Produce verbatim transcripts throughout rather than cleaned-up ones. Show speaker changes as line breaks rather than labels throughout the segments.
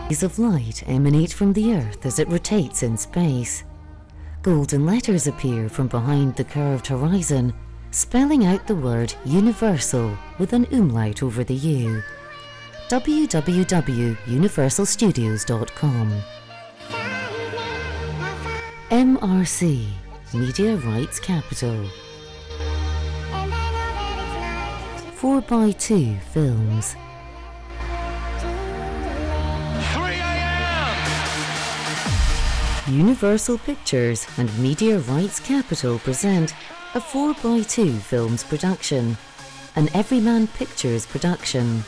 Rays of light emanate from the Earth as it rotates in space. Golden letters appear from behind the curved horizon, spelling out the word universal with an umlaut over the U. w w w dot universal studios dot com. M R C, Media Rights Capital. four by two Films. Universal Pictures and Media Rights Capital present a four by two Films production, an Everyman Pictures production.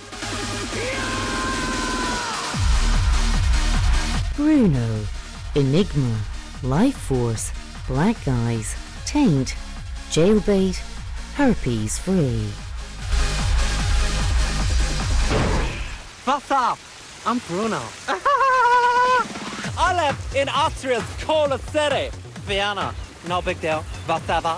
Bruno, Enigma, Life Force, Black Guys, Taint, Jailbait, Herpes Free.
What's up? I'm Bruno. I live in Austria's coolest city, Vienna. No big deal, whatever.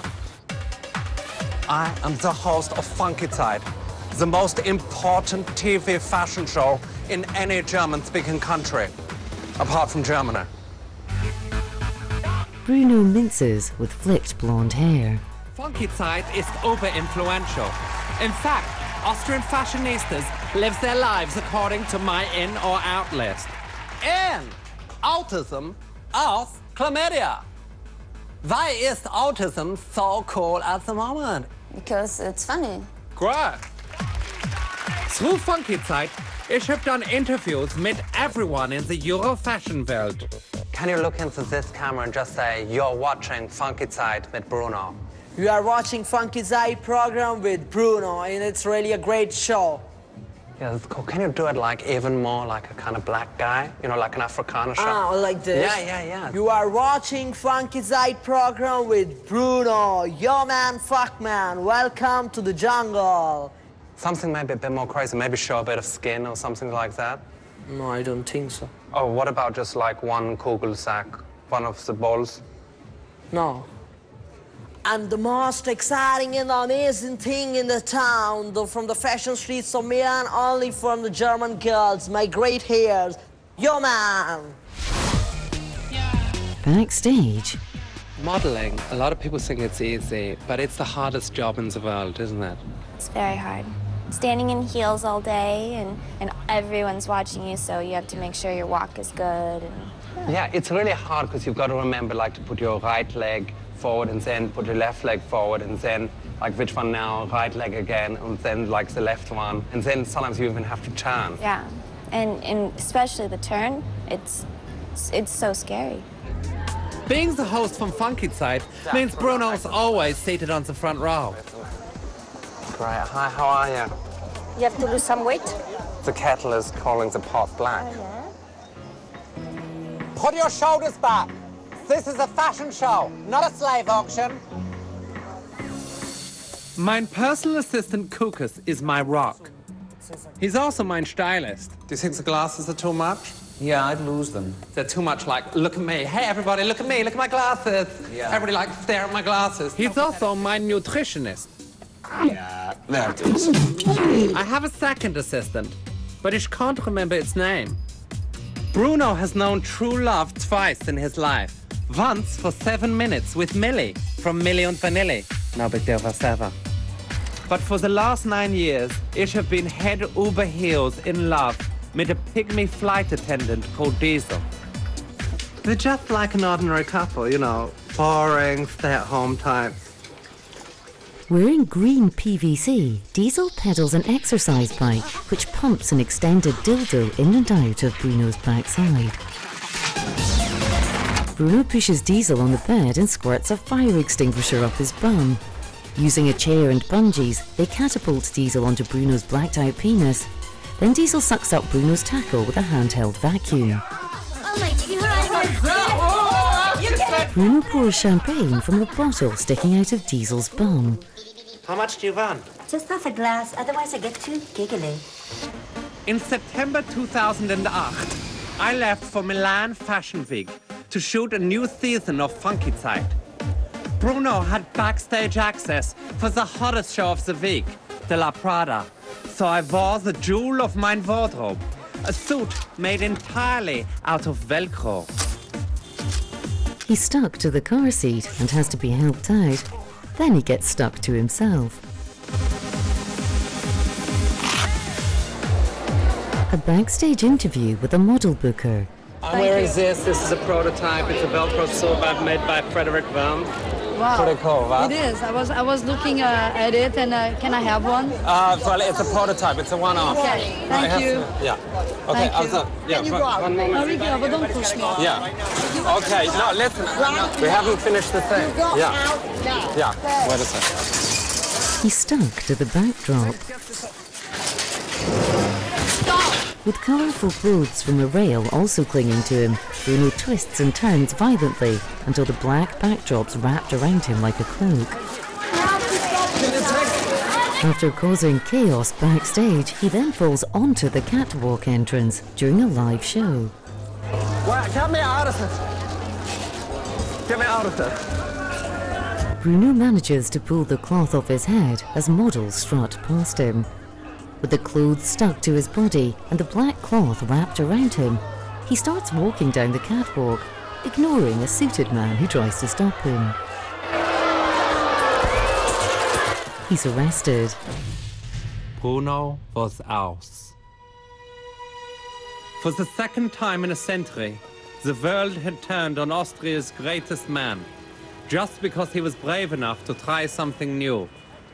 I am the host of Funky Zeit, the most important T V fashion show in any German-speaking country, apart from Germany.
Bruno minces with flicked blonde hair.
Funky Zeit is uber-influential. In fact, Austrian fashionistas live their lives according to my in or out list. In Autism aus Chlamydia. Why is autism so cool at the moment?
Because it's funny.
Great. Through Funky Zeit, ich habe dann Interviews mit everyone in the Euro-Fashion-Welt.
Can you look into this camera and just say, you're watching Funky Zeit with Bruno?
You are watching Funky Zeit program with Bruno, and it's really a great show.
Yeah, that's cool. Can you do it like even more like a kind of black guy? You know, like an Afrikaner show?
Ah, like this?
Yeah, yeah, yeah.
You are watching Funky Zeit program with Bruno. Yo, man, fuck, man. Welcome to the jungle.
Something maybe a bit more crazy. Maybe show a bit of skin or something like that.
No, I don't think so.
Oh, what about just like one Kugelsack, one of the balls?
No. And the most exciting and amazing thing in the town, the, from the fashion streets of Milan, only from the German girls, my great hairs. Yo, man!
Backstage.
Modeling, a lot of people think it's easy, but it's the hardest job in the world, isn't it?
It's very hard. Standing in heels all day, and, and everyone's watching you, so you have to make sure your walk is good. And,
yeah. yeah, it's really hard because you've got to remember like to put your right leg forward and then put your left leg forward and then like which one now, right leg again, and then like the left one. And then sometimes you even have to turn.
Yeah, and, and especially the turn, it's, it's so scary.
Being the host from Funky Zeit means Bruno's always seated on the front row.
Great. Hi, how are you?
You have to lose some weight?
The kettle is calling the pot black.
Oh, yeah?
Put your shoulders back. This is a fashion show, not a slave auction.
Mein personal assistant Kukas is my rock. He's also my stylist.
Do you think the glasses are too much?
Yeah, I'd lose them.
They're too much like, look at me. Hey, everybody, look at me. Look at my glasses.
Yeah.
Everybody like, stare at my glasses.
He's also my nutritionist.
Yeah, there it is.
I have a second assistant, but I can't remember its name. Bruno has known true love twice in his life. Once for seven minutes with Millie from Millie und Vanilli. No big deal whatsoever. But for the last nine years, I have been head over heels in love with a pygmy flight attendant called Diesel. They're just like an ordinary couple, you know, boring, stay-at-home types.
Wearing green P V C, Diesel pedals an exercise bike which pumps an extended dildo in and out of Bruno's backside. Bruno pushes Diesel on the bed and squirts a fire extinguisher up his bum. Using a chair and bungees, they catapult Diesel onto Bruno's blacked-out penis. Then Diesel sucks up Bruno's tackle with a handheld vacuum.
Oh my God!
Bruno pours champagne from a bottle sticking out of Diesel's bum.
How much do you want?
Just half a glass, otherwise I get too giggly.
In September two thousand eight, I left for Milan Fashion Week to shoot a new season of Funky Zeit. Bruno had backstage access for the hottest show of the week, De La Prada. So I wore the jewel of my wardrobe, A suit made entirely out of Velcro.
He's stuck to the car seat and has to be helped out. Then he gets stuck to himself. A backstage interview with a model booker.
I'm wearing this. This is a prototype. It's a Velcro suit made by Frederick Wilm.
Wow.
Pretty cool, right?
It is. I was I was looking uh, at it, and uh, can I have one?
Uh, well, it's a prototype. It's a one-off.
Okay.
No,
Thank
it has
you.
to- yeah. Okay.
Thank you.
Also, yeah.
Can you
one,
go out?
one moment.
Marie, but don't push me.
Yeah. Okay. No, listen. We haven't finished the thing. Yeah. Yeah. Wait a second.
He's stuck to the backdrop. With colourful clothes from a rail also clinging to him, Bruno twists and turns violently until the black backdrop's wrapped around him like a cloak. After causing chaos backstage, he then falls onto the catwalk entrance during a live show.
Well, get me out of it. Get me out of it.
Bruno manages to pull the cloth off his head as models strut past him. With the clothes stuck to his body and the black cloth wrapped around him, he starts walking down the catwalk, ignoring a suited man who tries to stop him. He's arrested.
Bruno was aus. For the second time in a century, the world had turned on Austria's greatest man, just because he was brave enough to try something new.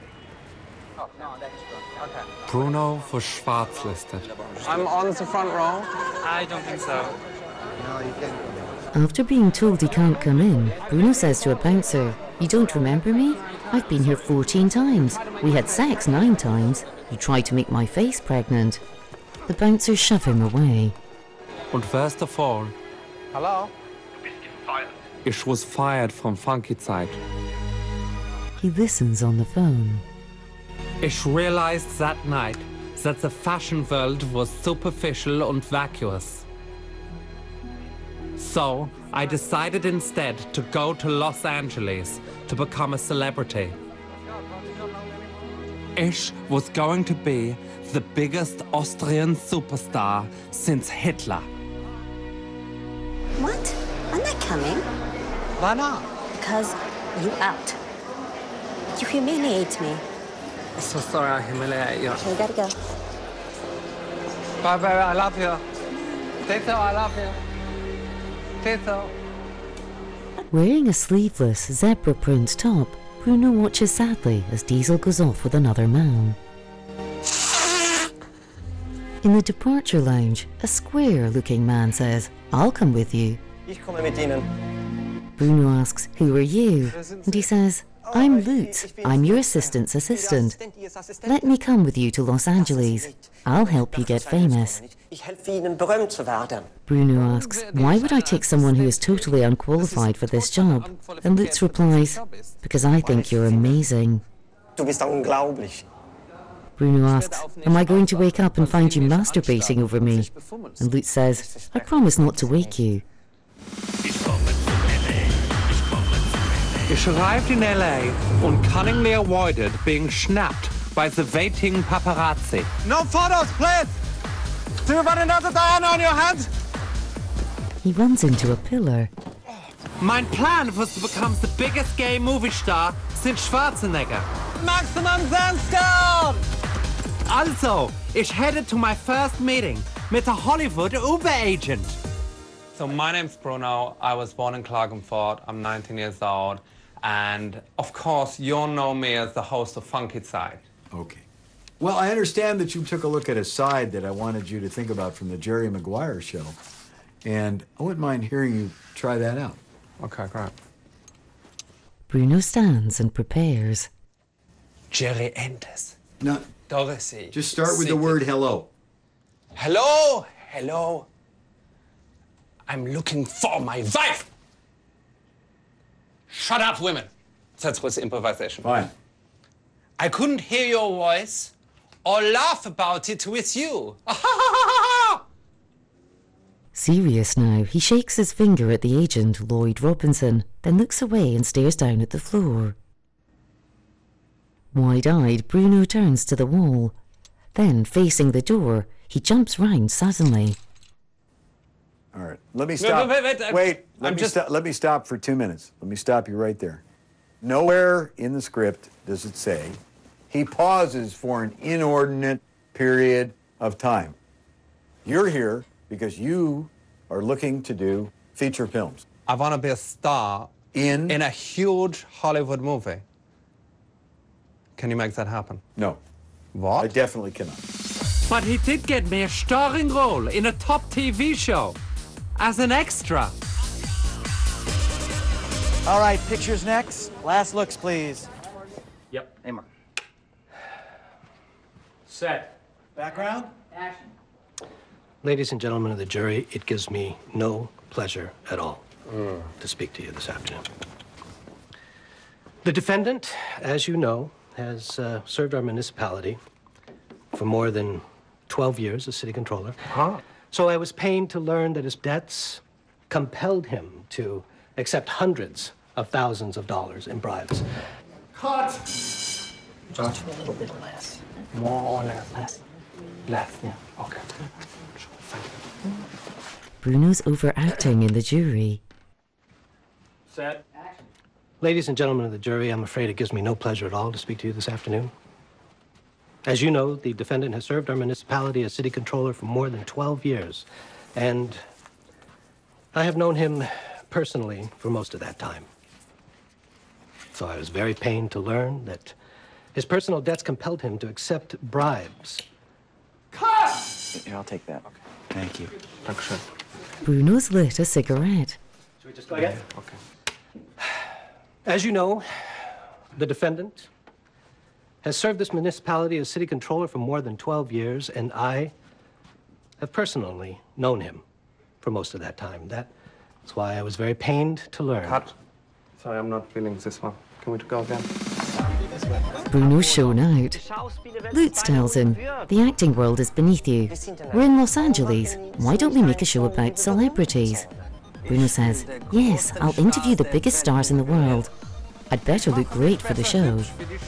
Bruno was schwarzlisted.
I'm on the front row.
I don't think so.
After being told he can't come in, Bruno says to a bouncer, "You don't remember me? I've been here fourteen times. We had sex nine times. You tried to make my face pregnant." The bouncers shove him away.
And first of all,
Hello?
ich was fired from Funky Zeit.
He listens on the phone.
Ich realized that night that the fashion world was superficial and vacuous. So, I decided instead to go to Los Angeles to become a celebrity. Ich was going to be the biggest Austrian superstar since Hitler.
What? I'm not coming.
Why not?
Because you out. You humiliate me.
I'm so sorry I humiliate you.
Okay, gotta go.
Bye, baby. I love you. Tito, I love you. Tito.
Wearing a sleeveless zebra print top, Bruno watches sadly as Diesel goes off with another man. In the departure lounge, a square-looking man says, "I'll come with you."
Ich komme mit Ihnen.
Bruno asks, "Who are you?" And he says, "I'm Lutz. I'm your assistant's assistant. Let me come with you to Los Angeles. I'll help you get famous."
Ich helfe Ihnen, berühmt zu werden.
Bruno asks, "Why would I take someone who is totally unqualified for this job?" And Lutz replies, "Because I think you're amazing."
Du bist unglaublich.
Bruno asks, "Am I going to wake up and find you masturbating over me?" And Lutz says, "I promise not to wake you."
Ich arrived in L A and cunningly avoided being snapped by the waiting paparazzi.
No photos, please! Do you want another Diana on your hands?
He runs into a pillar.
Mein Plan was to become the biggest gay movie star since Schwarzenegger.
Maximum Zenskern!
Also, ich headed to my first meeting mit der Hollywood Uber-Agent. So my name's Bruno. I was born in Klagenfurt. I'm nineteen years old. And of course, you'll know me as the host of Funky Zeit.
Okay. Well, I understand that you took a look at a side that I wanted you to think about from the Jerry Maguire show. And I wouldn't mind hearing you try that out.
Okay, great.
Bruno stands and prepares.
Jerry enters.
No,
Dorothy.
just start with the
seated.
word hello.
Hello, hello. I'm looking for my wife. Shut up, women. That was improvisation.
Fine.
I couldn't hear your voice or laugh about it with you.
Serious now, he shakes his finger at the agent, Lloyd Robinson, then looks away and stares down at the floor. Wide-eyed, Bruno turns to the wall. Then, facing the door, He jumps round suddenly.
All right, let me stop.
Wait, wait, wait.
Wait, let
I'm
me
just-
stop. Let me stop for two minutes. Let me stop you right there. Nowhere in the script does it say he pauses for an inordinate period of time. You're here because you are looking to do feature films.
I want to be a star
In?
in a huge Hollywood movie. Can you make that happen?
No,
What?
I definitely cannot.
But he did get me a starring role in a top T V show as an extra.
All right, pictures next. Last looks, please.
Yep. Amer.
Set. Background?
Action. Ladies and gentlemen of the jury, it gives me no pleasure at all mm. to speak to you this afternoon. The defendant, as you know, has uh, served our municipality for more than twelve years as city controller.
Huh?
So I was pained to learn that his debts compelled him to accept hundreds of thousands of dollars in bribes.
Cut!
Josh, a little bit less.
More or less.
Less.
Less, yeah. Okay.
Bruno's overacting in the jury.
Set.
Ladies and gentlemen of the jury, I'm afraid it gives me no pleasure at all to speak to you this afternoon. As you know, the defendant has served our municipality as city controller for more than twelve years, and I have known him personally for most of that time. So I was very pained to learn that his personal debts compelled him to accept bribes.
Cut!
Here, I'll take that. Okay. Thank you.
Dankeschön.
Bruno's lit a cigarette.
Should we just go again?
Okay.
As you know, the defendant has served this municipality as city controller for more than twelve years, and I have personally known him for most of that time. That's why I was very pained to learn.
Cut. Sorry, I'm not feeling this one. Can we go again?
Bruno's shown out. Lutz tells him, the acting world is beneath you. We're in Los Angeles. Why don't we make a show about celebrities? Bruno says, yes, I'll interview the biggest stars in the world. I'd better look great for the show.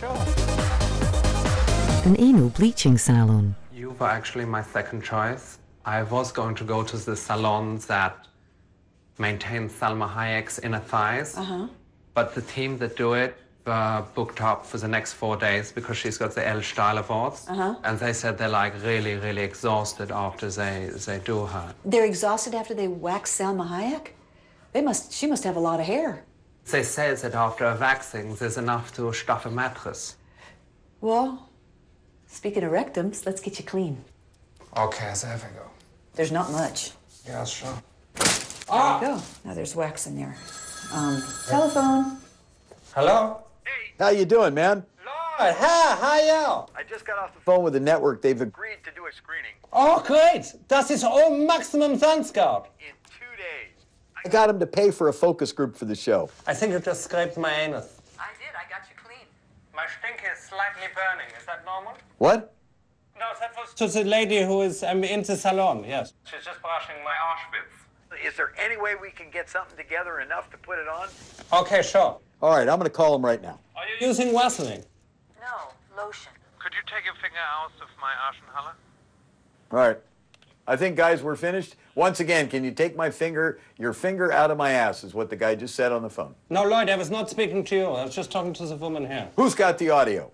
An anal bleaching salon.
You were actually my second choice. I was going to go to the salon that maintains Salma Hayek's inner thighs.
Uh-huh.
But the team that do it were booked up for the next four days because she's got the Elle Stahl Awards.
Uh-huh.
And they said they're like really, really exhausted after they, they do her.
They're exhausted after they wax Salma Hayek? They must, she must have a lot of hair.
They say that after a waxing, there's enough to stuff a mattress.
Well, speaking of rectums, let's get you clean.
Okay, so there we go.
There's not much.
Yeah, sure.
Ah! There you go. Now there's wax in there. Um, telephone.
Hello?
How you doing, man?
Lord, hi, how are you?
I just got off the phone with the network. They've agreed to do a screening.
Oh, great. Das ist all Maximum Sunscout.
In two days. I got them to pay for a focus group for the show.
I think you just scraped my anus.
I did. I got you clean.
My stink is slightly burning. Is that normal?
What?
No, that was to the lady who is um, in the salon, yes. She's just brushing my Auschwitz.
Is there any way we can get something together enough to put it on?
Okay, sure.
All right, I'm going to call them right now.
Are you using Vaseline?
No, lotion.
Could you take your finger out of my Aschenhalle?
All right. I think, guys, we're finished. Once again, can you take my finger, your finger out of my ass, is what the guy just said on the phone.
No, Lloyd, I was not speaking to you. I was just talking to the woman here.
Who's got the audio?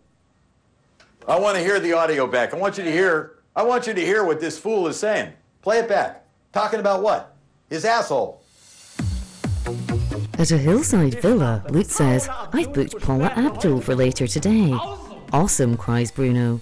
I want to hear the audio back. I want you to hear, I want you to hear what this fool is saying. Play it back. Talking about what? His asshole.
At a hillside villa, Lutz says, I've booked Paula Abdul for later today. Awesome, cries Bruno.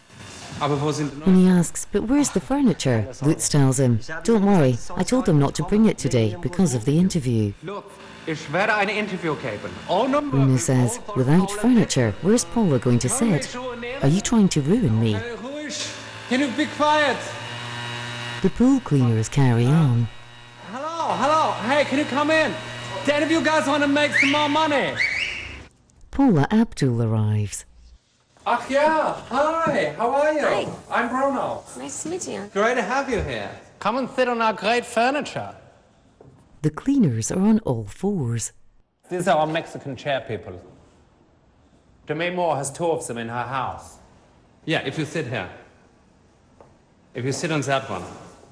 When he asks, but where's the furniture? Lutz tells him, don't worry, I told them not to bring it today because of the interview.
Ich werde ein Interview geben. Ohne
Bruno says, without furniture, where's Paula going to sit? Are you trying to ruin me?
Can you be quiet?
The pool cleaners carry on.
Hello, hello. Hey, can you come in? Do any of you guys want to make some more money?
Paula Abdul arrives.
Ach yeah, hi, how are you?
Hi.
I'm Bruno.
Nice to meet you.
Great to have you here. Come and sit on our great furniture.
The cleaners are on all fours.
These are our Mexican chair people. Demi Moore has two of them in her house. Yeah, if you sit here. If you sit on that one.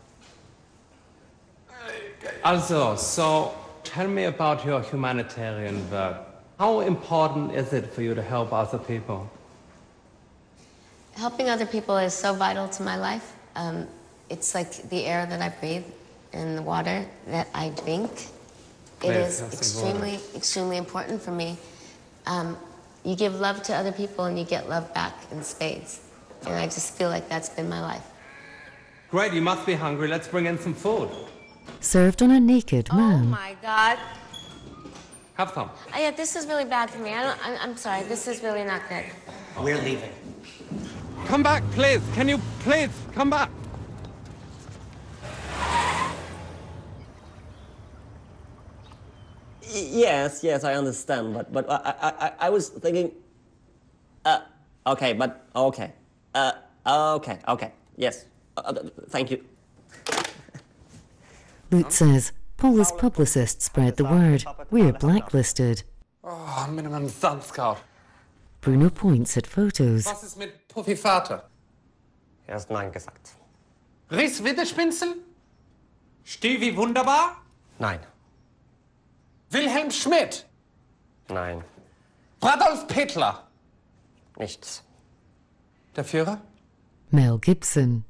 Also, so tell me about your humanitarian work. How important is it for you to help other people?
Helping other people is so vital to my life. Um, it's like the air that I breathe and the water that I drink. It
Yes,
is
that's
extremely,
important.
extremely important for me. Um, you give love to other people and you get love back in spades. And I just feel like that's been my life.
Great, you must be hungry. Let's bring in some food.
Served on a naked
Oh
man.
my God.
Have some.
Oh, yeah, this is really bad for me. I don't, I'm, I'm sorry. This is really not good.
We're leaving.
Come back, please. Can you please come back?
Yes, yes, I understand, but but I I I, I was thinking. Uh, okay, but okay. Uh, okay, okay, yes. Uh, thank you.
Lutz says Paula's publicist spread the word. We're blacklisted.
Oh, mit meinem Sandscout.
Bruno points at photos.
Was ist mit Puffy Vater?
Er hat Nein gesagt.
Ries Wittespinzel? Stevie Wunderbar?
Nein,
Wilhelm Schmidt?
nein,
Radolf Hitler?
nichts.
Der Führer?
Mel Gibson.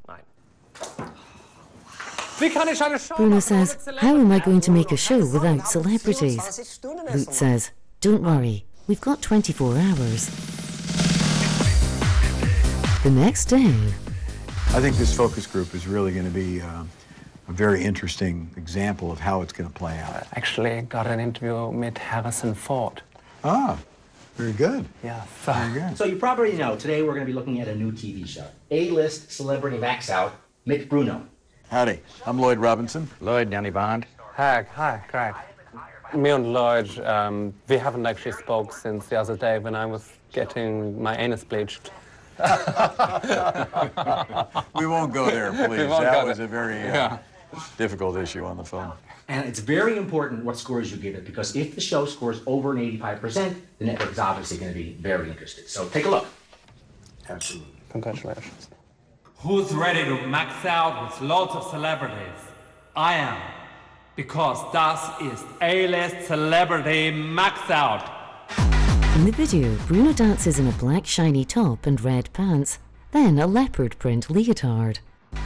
Wie kann ich eine Show
Bruno
machen
says,
ohne
how am I going to make a show without celebrities? Lutz says, don't worry, we've got twenty-four hours. The next day,
I think this focus group is really going to be uh, a very interesting example of how it's going to play out.
Actually, got an interview with Harrison Ford.
Ah, very good.
Yeah,
very good.
So you probably know, today we're going to be looking at a new T V show. A-list celebrity max out, Mitch Bruno.
Howdy, I'm Lloyd Robinson.
Lloyd, Danny Bond.
Hi, hi, great. Me and Lloyd, um, we haven't actually spoke since the other day when I was getting my anus bleached.
We won't go there, please.
We won't
That
go
was
there.
a very uh,
Yeah.
difficult issue on the phone.
And it's very important what scores you give it, because if the show scores over an eighty-five percent, the network is obviously going to be very interested. So take a look.
Absolutely. Congratulations.
Who's ready to max out with loads of celebrities? I am. Because das ist A-list celebrity max out.
in the video, Bruno dances in a black shiny top and red pants, then a leopard print leotard.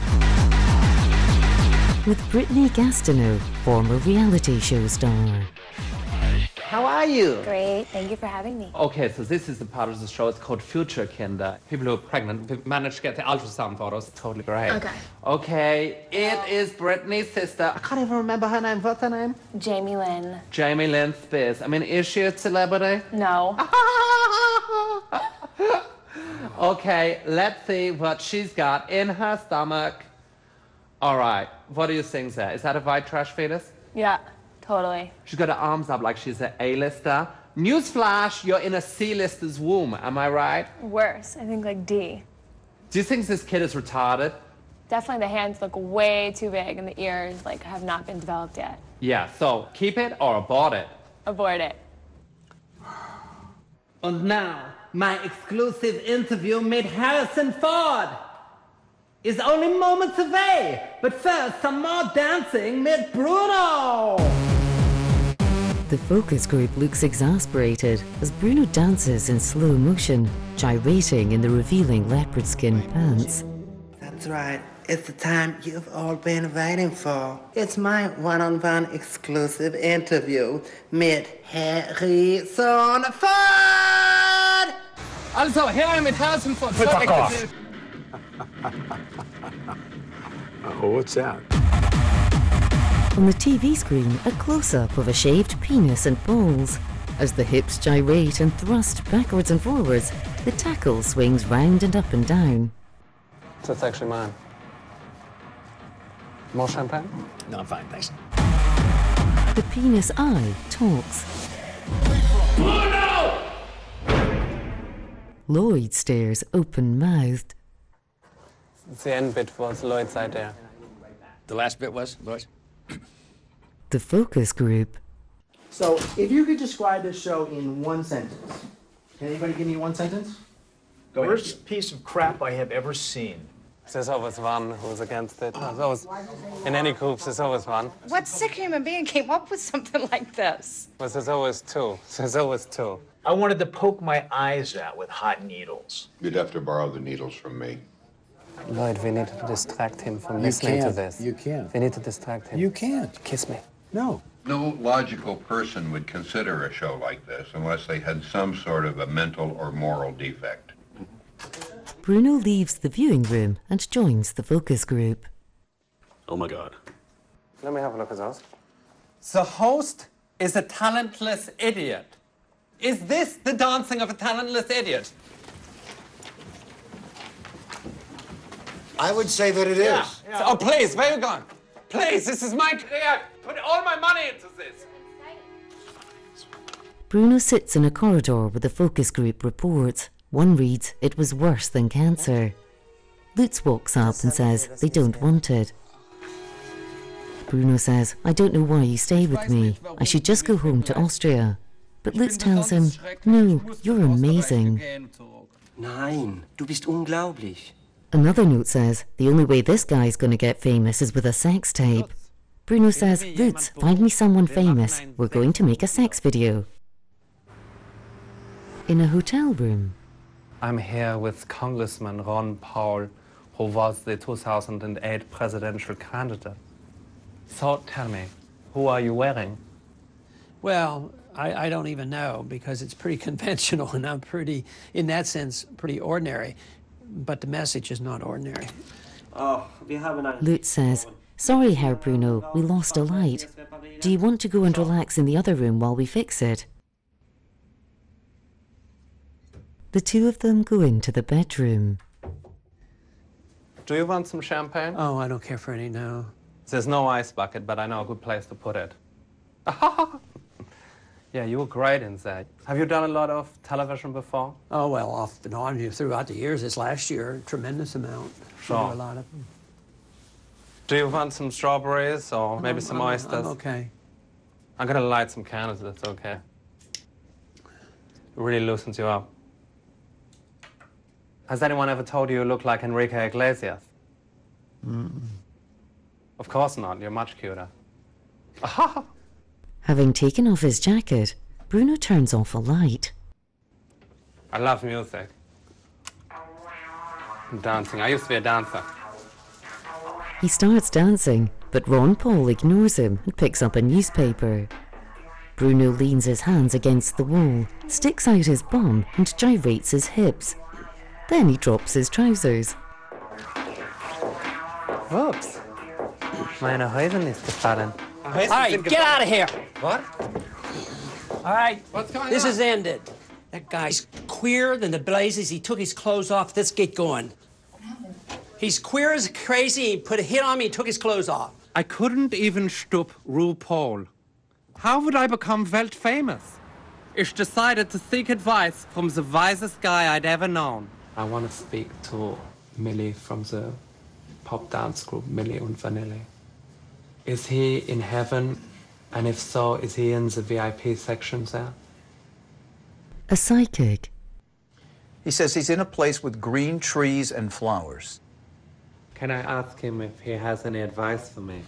With Brittany Gastineau, former reality show star.
How are you?
Great. Thank you for having me.
Okay, so this is the part of the show. It's called Future Kinder. People who are pregnant, we managed to get the ultrasound photos. Totally great.
Okay.
Okay, it is Brittany's sister. I can't even remember her name. What's her name?
Jamie Lynn.
Jamie Lynn Spears. I mean, is she a celebrity?
No.
Okay, let's see what she's got in her stomach. All right, what do you think there? Is that a white trash fetus?
Yeah, totally.
She's got her arms up like she's an A-lister. Newsflash, you're in a C-lister's womb, am I right?
Worse, I think like D.
Do you think this kid is retarded?
Definitely the hands look way too big and the ears like have not been developed yet.
Yeah, so keep it or abort it.
Abort it.
And now, my exclusive interview with Harrison Ford is only moments away. But first, some more dancing with Bruno.
The focus group looks exasperated as Bruno dances in slow motion, gyrating in the revealing leopard skin pants.
That's right. It's the time you've all been waiting for. It's my one-on-one exclusive interview with Harrison Ford!
Also, her mit Harrison Ford.
Fuck off. Oh, what's that?
On the T V screen, a close-up of a shaved penis and balls. As the hips gyrate and thrust backwards and forwards, the tackle swings round and up and down.
So it's actually mine. More champagne?
No, I'm fine, thanks.
The penis eye talks.
Bruno!
Lloyd stares open-mouthed.
The end bit was Lloyd side there.
The last bit was, Lloyd?
The focus group.
So if you could describe this show in one sentence. Can anybody give me one sentence? Go ahead.
Worst piece of crap I have ever seen.
There's always one who's against it. There's always, in any groups, there's always one.
What sick human being came up with something like this?
But there's always two. There's always two.
I wanted to poke my eyes out with hot needles.
You'd have to borrow the needles from me.
Lloyd, we need to distract him from
You
listening to
can't.
this.
You can't.
We need to distract him.
You can't.
Kiss me.
No.
No logical person would consider a show like this unless they had some sort of a mental or moral defect.
Bruno leaves the viewing room and joins the focus group.
Oh my God.
Let me have a look at those. The host is a talentless idiot. Is this the dancing of a talentless idiot?
I would say that it is.
Yeah, yeah. So- oh, please, where are you going? Please, this is my career. Put all my money into this.
Bruno sits in a corridor with the focus group reports. One reads, it was worse than cancer. Lutz walks up and says they don't want it. Bruno says, I don't know why you stay with me. I should just go home to Austria. But Lutz tells him, no, you're amazing.
Nein, du bist unglaublich.
Another note says, the only way this guy's gonna get famous is with a sex tape. Bruno says, Lutz, find me someone famous. We're going to make a sex video. In a hotel room.
I'm here with Congressman Ron Paul, who was the two thousand eight presidential candidate. So tell me, who are you wearing?
Well, I, I don't even know because it's pretty conventional and I'm pretty, in that sense, pretty ordinary. But the message is not ordinary.
Oh, we have an
Lutz says, sorry, Herr Bruno, we lost a light. Do you want to go and relax in the other room while we fix it? The two of them go into the bedroom.
Do you want some champagne?
Oh, I don't care for any now.
There's no ice bucket, but I know a good place to put it. Yeah, you were great in that. Have you done a lot of television before?
Oh, well, off and on throughout the years. This last year, a tremendous amount.
Sure.
A lot of them.
Do you want some strawberries or maybe
I'm-
some
I'm-
oysters?
I'm okay.
I'm gonna light some candles, that's okay. It really loosens you up. Has anyone ever told you you look like Enrique Iglesias?
Mm-mm.
Of course not, you're much cuter.
Having taken off his jacket, Bruno turns off a light.
I love music. And dancing, I used to be a dancer.
He starts dancing, but Ron Paul ignores him and picks up a newspaper. Bruno leans his hands against the wall, sticks out his bum and gyrates his hips. Then he drops his trousers.
Whoops. Meine Hosen ist gefallen.
All right, get out of here.
What?
All right,
What's going
this
on?
is ended. That guy's queer than the blazes. He took his clothes off. Let's get going. He's queer as crazy. He put a hit on me. He took his clothes off.
I couldn't even stop RuPaul. How would I become Welt famous?
Ich decided to seek advice from the wisest guy I'd ever known. I want to speak to Millie from the pop dance group Millie und Vanilli. Is he in heaven? And if so, is he in the V I P section there?
A psychic.
He says he's in a place with green trees and flowers.
Can I ask him if he has any advice for me?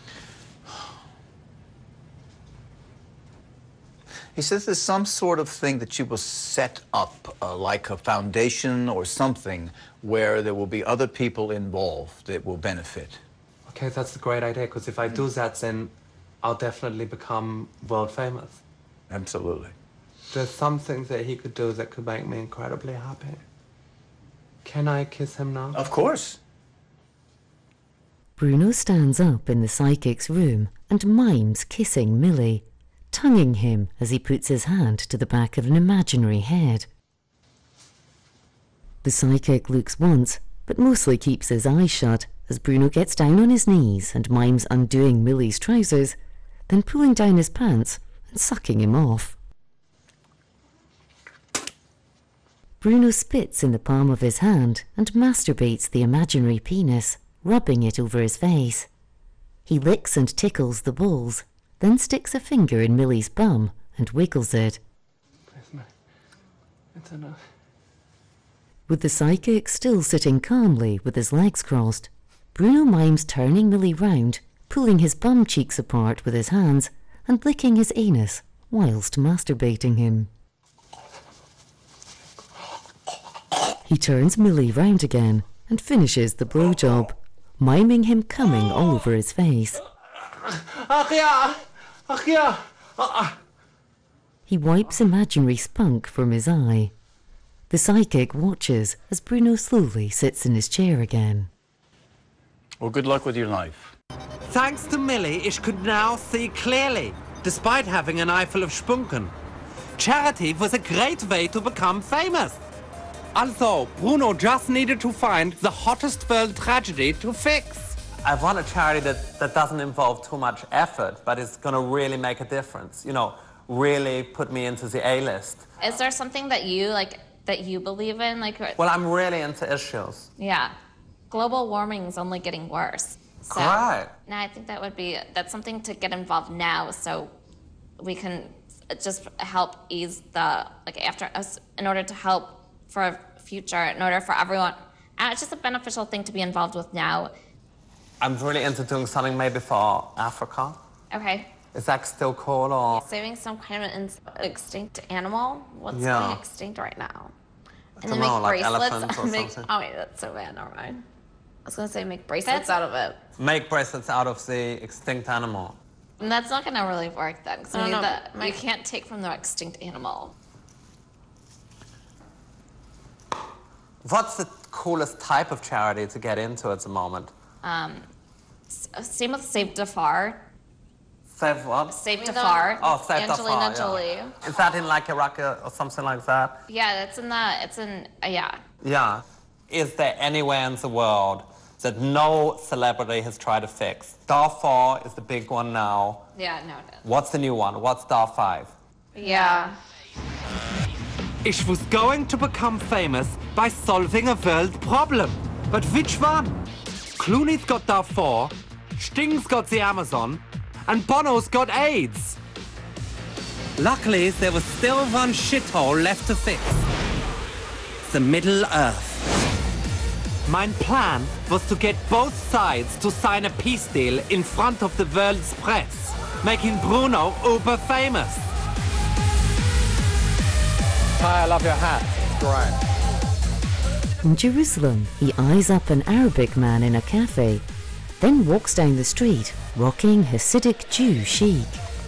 He says there's some sort of thing that you will set up, uh, like a foundation or something, where there will be other people involved that will benefit.
Okay, that's a great idea, because if I do that, then I'll definitely become world famous.
Absolutely.
There's something that he could do that could make me incredibly happy. Can I kiss him now?
Of course.
Bruno stands up in the psychic's room and mimes kissing Millie, tonguing him as he puts his hand to the back of an imaginary head. The psychic looks once, but mostly keeps his eyes shut as Bruno gets down on his knees and mimes undoing Millie's trousers, then pulling down his pants and sucking him off. Bruno spits in the palm of his hand and masturbates the imaginary penis, rubbing it over his face. He licks and tickles the balls, then sticks a finger in Millie's bum and wiggles it.
It's enough.
With the psychic still sitting calmly with his legs crossed, Bruno mimes turning Millie round, pulling his bum cheeks apart with his hands and licking his anus whilst masturbating him. He turns Millie round again and finishes the blowjob, miming him coming all over his face.
Ach ja, ach ja.
He wipes imaginary spunk from his eye. The psychic watches as Bruno slowly sits in his chair again.
Well, good luck with your life.
Thanks to Millie, ich could now see clearly, despite having an eye full of spunken. Charity was a great way to become famous. Also, Bruno just needed to find the hottest world tragedy to fix. I want a charity that, that doesn't involve too much effort, but is gonna really make a difference. You know, really put me into the A-list.
Is there something that you, like, that you believe in? Like,
Well, I'm really into issues.
yeah. Global warming is only getting worse. So,
Right.
now I think that would be, that's something to get involved now so we can just help ease the, like, after us, in order to help for future, in order for everyone. And it's just a beneficial thing to be involved with now.
I'm really into doing something maybe for Africa.
Okay.
Is that still cool or?
Saving some kind of an extinct animal? What's
Yeah.
going extinct right now?
I
And
don't
then
know,
make
like
bracelets.
elephants or
make,
something.
oh wait, that's so bad, never mind. I was gonna say make bracelets out of it.
Make bracelets out of the extinct animal.
And that's not gonna really work then, because
I don't know,
you can't take from the extinct animal.
What's the coolest type of charity to get into at the moment?
Um, s- same with Save Jafar.
Save what?
Save Jafar.
Oh, Save
Angelina
Jafar, yeah.
Jolie.
Is that in like Iraq or something like that?
Yeah, it's in the, it's in, uh, yeah.
Yeah. Is there anywhere in the world that no celebrity has tried to fix? Darfur is the big one now.
Yeah, no, it
What's the new one? What's Dar five?
is. Yeah.
Ich was going to become famous by solving a world problem. But which one? Clooney's got Darfur, Sting's got the Amazon, and Bono's got AIDS. Luckily, there was still one shithole left to fix. The Middle Earth. My plan was to get both sides to sign a peace deal in front of the world's press, making Bruno uber famous. Hi, I love your hat. It's great.
In Jerusalem, he eyes up an Arabic man in a cafe, then walks down the street, rocking Hasidic Jew chic.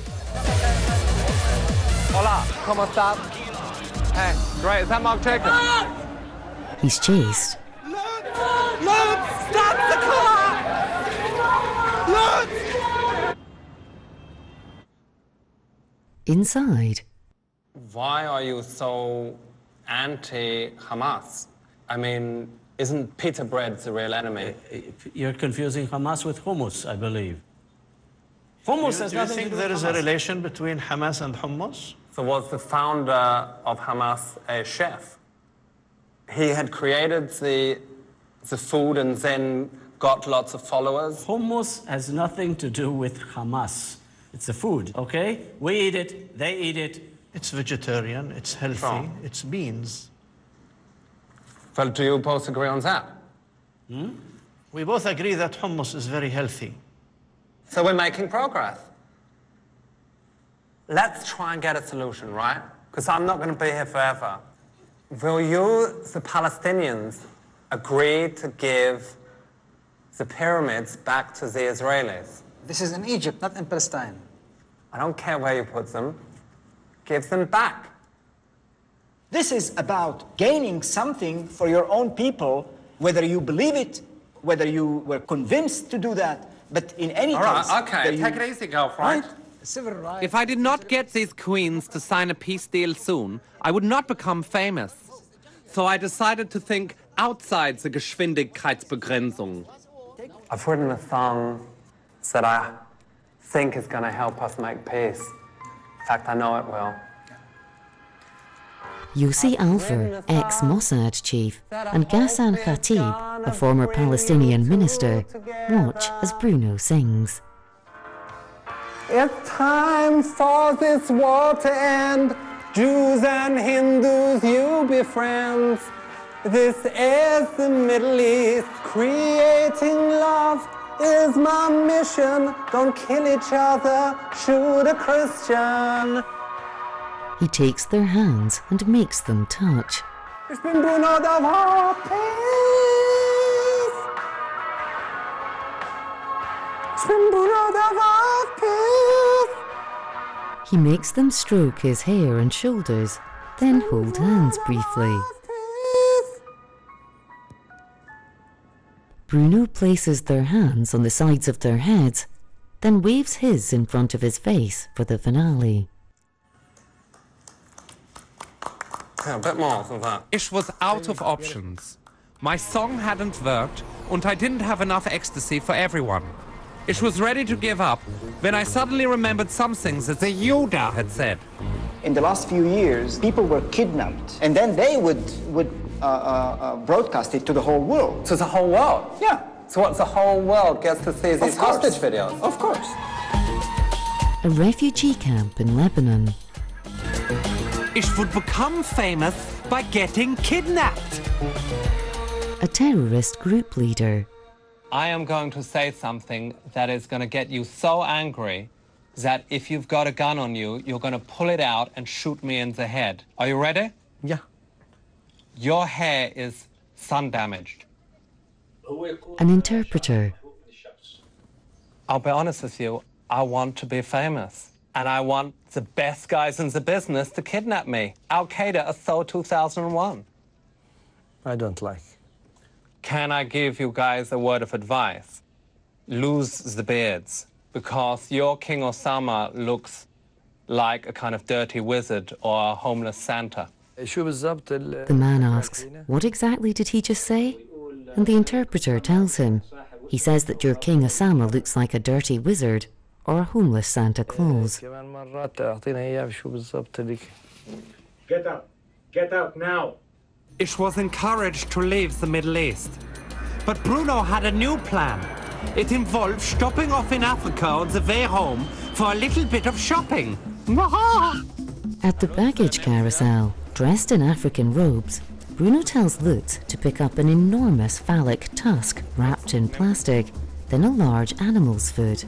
Hola, ¿cómo estás? Hey, great. Is that Mark Jacobs?
He's chased.
Look! Stop the car! Look!
Inside,
Why are you so anti-Hamas? I mean, isn't pita bread the real enemy?
You're confusing Hamas with hummus, I believe. Hummus
Do
has
you
nothing
think
to do
there
with
is a
Hamas.
relation between Hamas and hummus?
So was the founder of Hamas a chef? He had created the, the food and then got lots of followers?
Hummus has nothing to do with Hamas. It's a food, okay? We eat it, they eat it.
It's vegetarian, it's healthy,
Oh.
it's beans.
Well, do you both agree on that?
Hmm? We both agree that hummus is very healthy.
So we're making progress. Let's try and get a solution, right? Because I'm not going to be here forever. Will you, the Palestinians, agree to give the pyramids back to the Israelis?
This is in Egypt, not in Palestine.
I don't care where you put them. Give them back.
This is about gaining something for your own people, whether you believe it, whether you were convinced to do that. But in any
All right,
case...
okay,
there
take
you-
it easy, girlfriend.
Right? Civil rights.
If I did not get these queens to sign a peace deal soon, I would not become famous. So I decided to think outside the Geschwindigkeitsbegrenzung.
I've written a song that I think is going to help us make peace. In fact, I know it will.
Yossi Alfer, ex-Mossad chief, and Ghassan Khatib, a former Palestinian minister, watch as Bruno sings.
It's time for this war to end. Jews and Hindus, you be friends. This is the Middle East. Creating love is my mission. Don't kill each other, shoot a Christian.
He takes their hands and makes them touch.
Ich bin Bruno Davos. Peace. Ich bin Bruno Davos. Peace.
He makes them stroke his hair and shoulders, then hold hands briefly. Bruno places their hands on the sides of their heads, then waves his in front of his face for the finale.
Yeah, a bit more than that. Ich was out of options. My song hadn't worked, and I didn't have enough ecstasy for everyone. Ich was ready to give up when I suddenly remembered some things that the Yoda had said.
In the last few years, people were kidnapped, and then they would would uh, uh, uh, broadcast it to the whole world.
To the whole world?
Yeah.
So what, the whole world gets to see these hostage videos?
Of course.
A refugee camp in Lebanon.
Ich would become famous by getting kidnapped.
A terrorist group leader.
I am going to say something that is going to get you so angry that if you've got a gun on you, you're going to pull it out and shoot me in the head. Are you ready?
Yeah.
Your hair is sun damaged.
An interpreter.
I'll be honest with you, I want to be famous. And I want the best guys in the business to kidnap me. Al-Qaeda Assault two thousand one.
I don't like.
Can I give you guys a word of advice? Lose the beards, because your King Osama looks like a kind of dirty wizard or a homeless Santa.
The man asks, what exactly did he just say? And the interpreter tells him. He says that your King Osama looks like a dirty wizard or a homeless Santa Claus.
Get out. Get out now.
Ich was encouraged to leave the Middle East. But Bruno had a new plan. It involved stopping off in Africa on the way home for a little bit of shopping.
At the baggage carousel, dressed in African robes, Bruno tells Lutz to pick up an enormous phallic tusk wrapped in plastic, then a large animal's foot.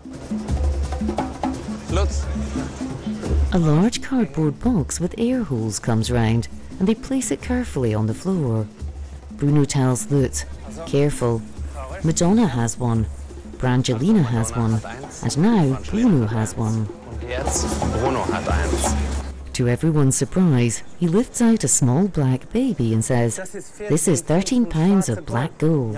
Lutz.
A large cardboard box with air holes comes round, and they place it carefully on the floor. Bruno tells Lutz, careful, Madonna has one, Brangelina has one, and now Bruno has one.
Bruno hat eins.
To everyone's surprise, he lifts out a small black baby and says, this is thirteen pounds of black gold.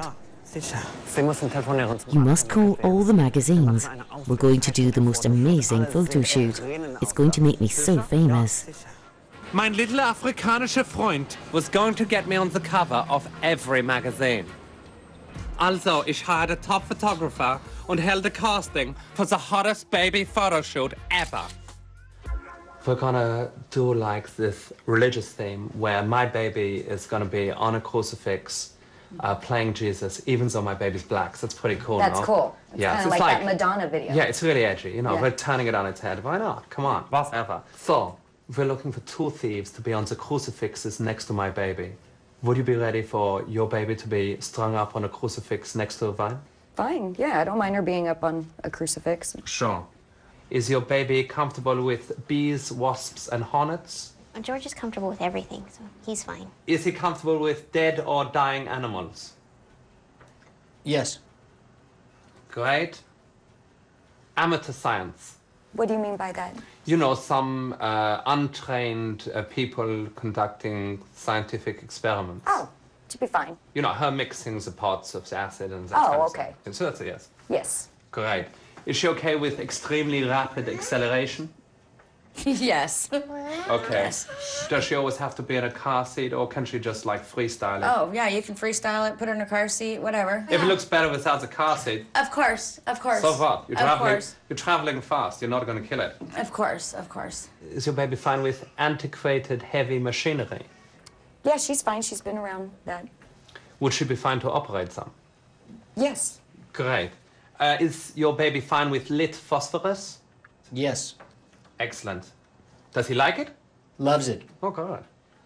You must call all the magazines. We're going to do the most amazing photo shoot. It's going to make me so famous.
Mein little afrikanischer Freund was going to get me on the cover of every magazine. Also, ich hired a top photographer and held a casting for the hottest baby photo shoot ever. We're gonna do like this religious theme where my baby is gonna be on a crucifix uh, playing Jesus, even though my baby's black. So that's pretty cool,
That's
no?
cool. It's
yeah,
kind
so
of
it's
like,
like
that Madonna video.
Yeah, it's really edgy, you know,
Yeah.
we're turning it on its head. Why not? Come on, whatever. So, we're looking for two thieves to be on the crucifixes next to my baby. Would you be ready for your baby to be strung up on a crucifix next to a vine?
Fine, yeah, I don't mind her being up on a crucifix.
Sure. Is your baby comfortable with bees, wasps, and hornets?
George is comfortable with everything, so he's fine.
Is he comfortable with dead or dying animals?
Yes.
Great. Amateur science.
What do you mean by that?
You know, some uh, untrained uh, people conducting scientific experiments.
Oh, to be fine.
You know, her mixing the parts of the acid and that
Oh,
kind of
okay.
stuff. So that's a yes.
Yes.
Great. Is she okay with extremely rapid acceleration?
Yes.
Okay.
Yes.
Does she always have to be in a car seat, or can she just like freestyle it?
Oh, yeah, you can freestyle it, put her in a car seat, whatever.
If it looks better without the car seat,
Of course, of course.
so what? You're
Of
traveling.
course.
You're traveling fast. You're not going to kill it.
Of course, of course.
Is your baby fine with antiquated heavy machinery?
Yeah, she's fine. She's been around that.
Would she be fine to operate some?
Yes.
Great. Uh, is your baby fine with lit phosphorus?
Yes.
Excellent. Does he like it?
Loves it.
Oh, God.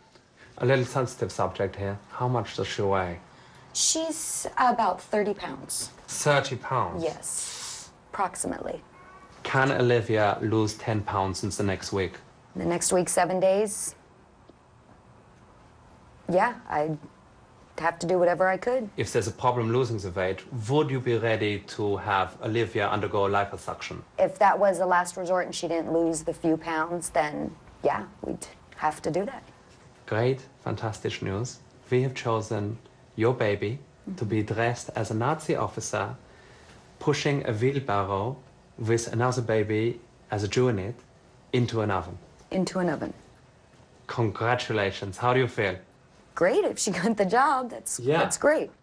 A little sensitive subject here. How much does she weigh?
She's about thirty pounds.
thirty pounds?
Yes, approximately.
Can Olivia lose ten pounds in the next week?
The next week, seven days. Yeah, I'd have to do whatever I could.
If there's a problem losing the weight, would you be ready to have Olivia undergo liposuction?
If that was the last resort and she didn't lose the few pounds, then yeah, we'd have to do that.
Great, fantastic news. We have chosen your baby to be dressed as a Nazi officer, pushing a wheelbarrow with another baby as a Jew in it into an oven.
Into an oven.
Congratulations. How do you feel?
Great, if she got the job, that's,
Yeah.
that's great.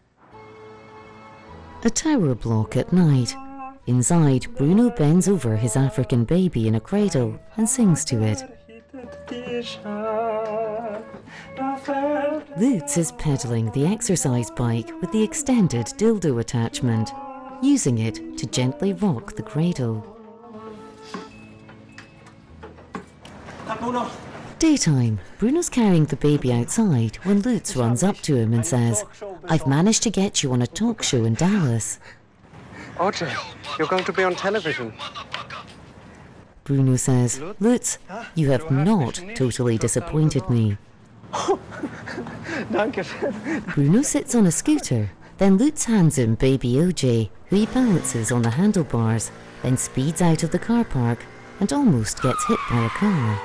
A tower block at night. Inside, Bruno bends over his African baby in a cradle and sings to it. Lutz is pedaling the exercise bike with the extended dildo attachment, using it to gently rock the cradle. Daytime, Bruno's carrying the baby outside when Lutz runs up to him and says, "I've managed to get you on a talk show in Dallas."
O J, you're going to be on television.
Bruno says, "Lutz, you have not totally disappointed me." Bruno sits on a scooter, then Lutz hands him baby O J, who he balances on the handlebars, then speeds out of the car park and almost gets hit by a car.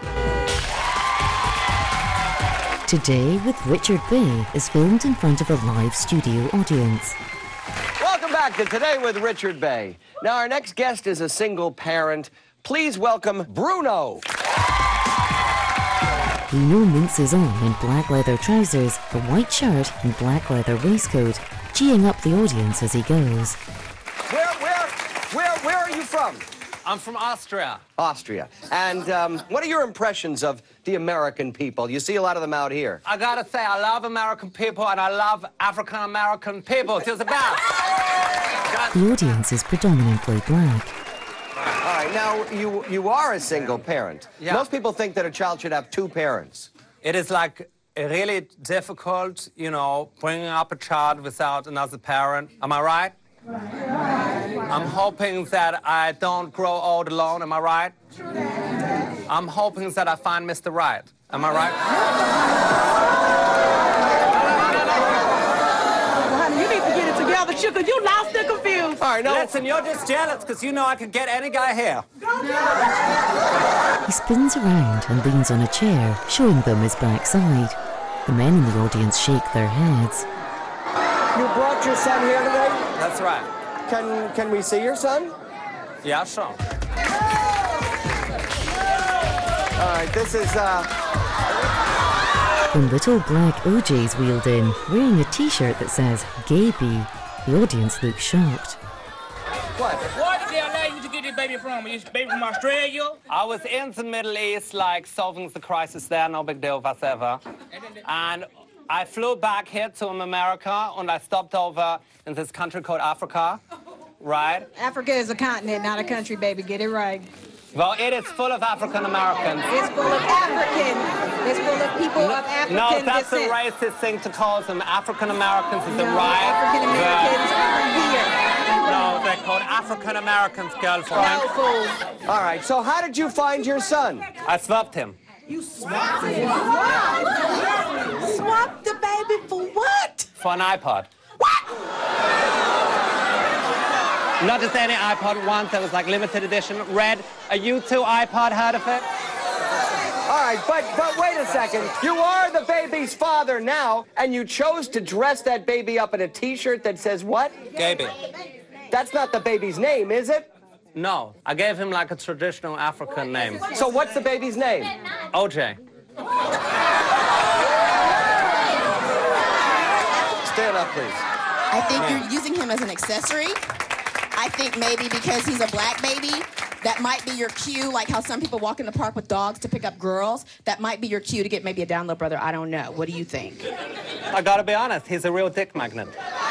Today with Richard Bay is filmed in front of a live studio audience.
Welcome back to Today with Richard Bay. Now, our next guest is a single parent. Please welcome Bruno.
Bruno minces on in black leather trousers, a white shirt and black leather waistcoat, geeing up the audience as he goes.
Where, where, where, where are you from?
I'm from Austria.
Austria. And um, what are your impressions of the American people? You see a lot of them out here.
I gotta say, I love American people and I love African American people. It's the best.
The audience is predominantly black.
All right, now, you, you are a single parent.
Yeah.
Most people think that a child should have two parents.
It is like really difficult, you know, bringing up a child without another parent. Am I right? I'm hoping that I don't grow old alone. Am I right? I'm hoping that I find Mister Right. Am I right?
Well, honey, you need to get it together, sugar. You lost and confused.
All right, no. Listen, you're just jealous because you know I could get any guy here.
He spins around and leans on a chair, showing them his backside. The men in the audience shake their heads.
You brought your son here today?
That's right.
Can, can we see your son?
Yeah, sure.
All right, this is, uh...
When little black O J's wheeled in, wearing a t-shirt that says "Gaby," the audience looks shocked.
What?
Where did they allow you to get this baby from? Is this baby from Australia?
I was in the Middle East, like, solving the crisis there, no big deal whatsoever. And I flew back here to America, and I stopped over in this country called Africa, right?
Africa is a continent, not a country, baby. Get it right.
Well, it is full of African Americans.
It's full of African. It's full of people of African
No, that's
descent.
a racist thing to call them. African Americans is
No,
the right
African Americans
word.
are here.
No, they're called African Americans, girlfriend.
No, fools.
All right, so how did you find your son?
I swapped him.
You swapped him? What? Swapped the baby for what?
For an iPod. Not just any iPod, one that was like limited edition, red. A U two iPod, heard of it?
All right, but, but wait a second. You are the baby's father now, and you chose to dress that baby up in a T-shirt that says what?
Gaby.
That's not the baby's name, is it?
No, I gave him like a traditional African name.
So what's the baby's name?
O J.
Stand up, please.
I think you're using him as an accessory. I think maybe because he's a black baby, that might be your cue, like how some people walk in the park with dogs to pick up girls. That might be your cue to get maybe a down low brother. I don't know. What do you think?
I gotta be honest, he's a real dick magnet.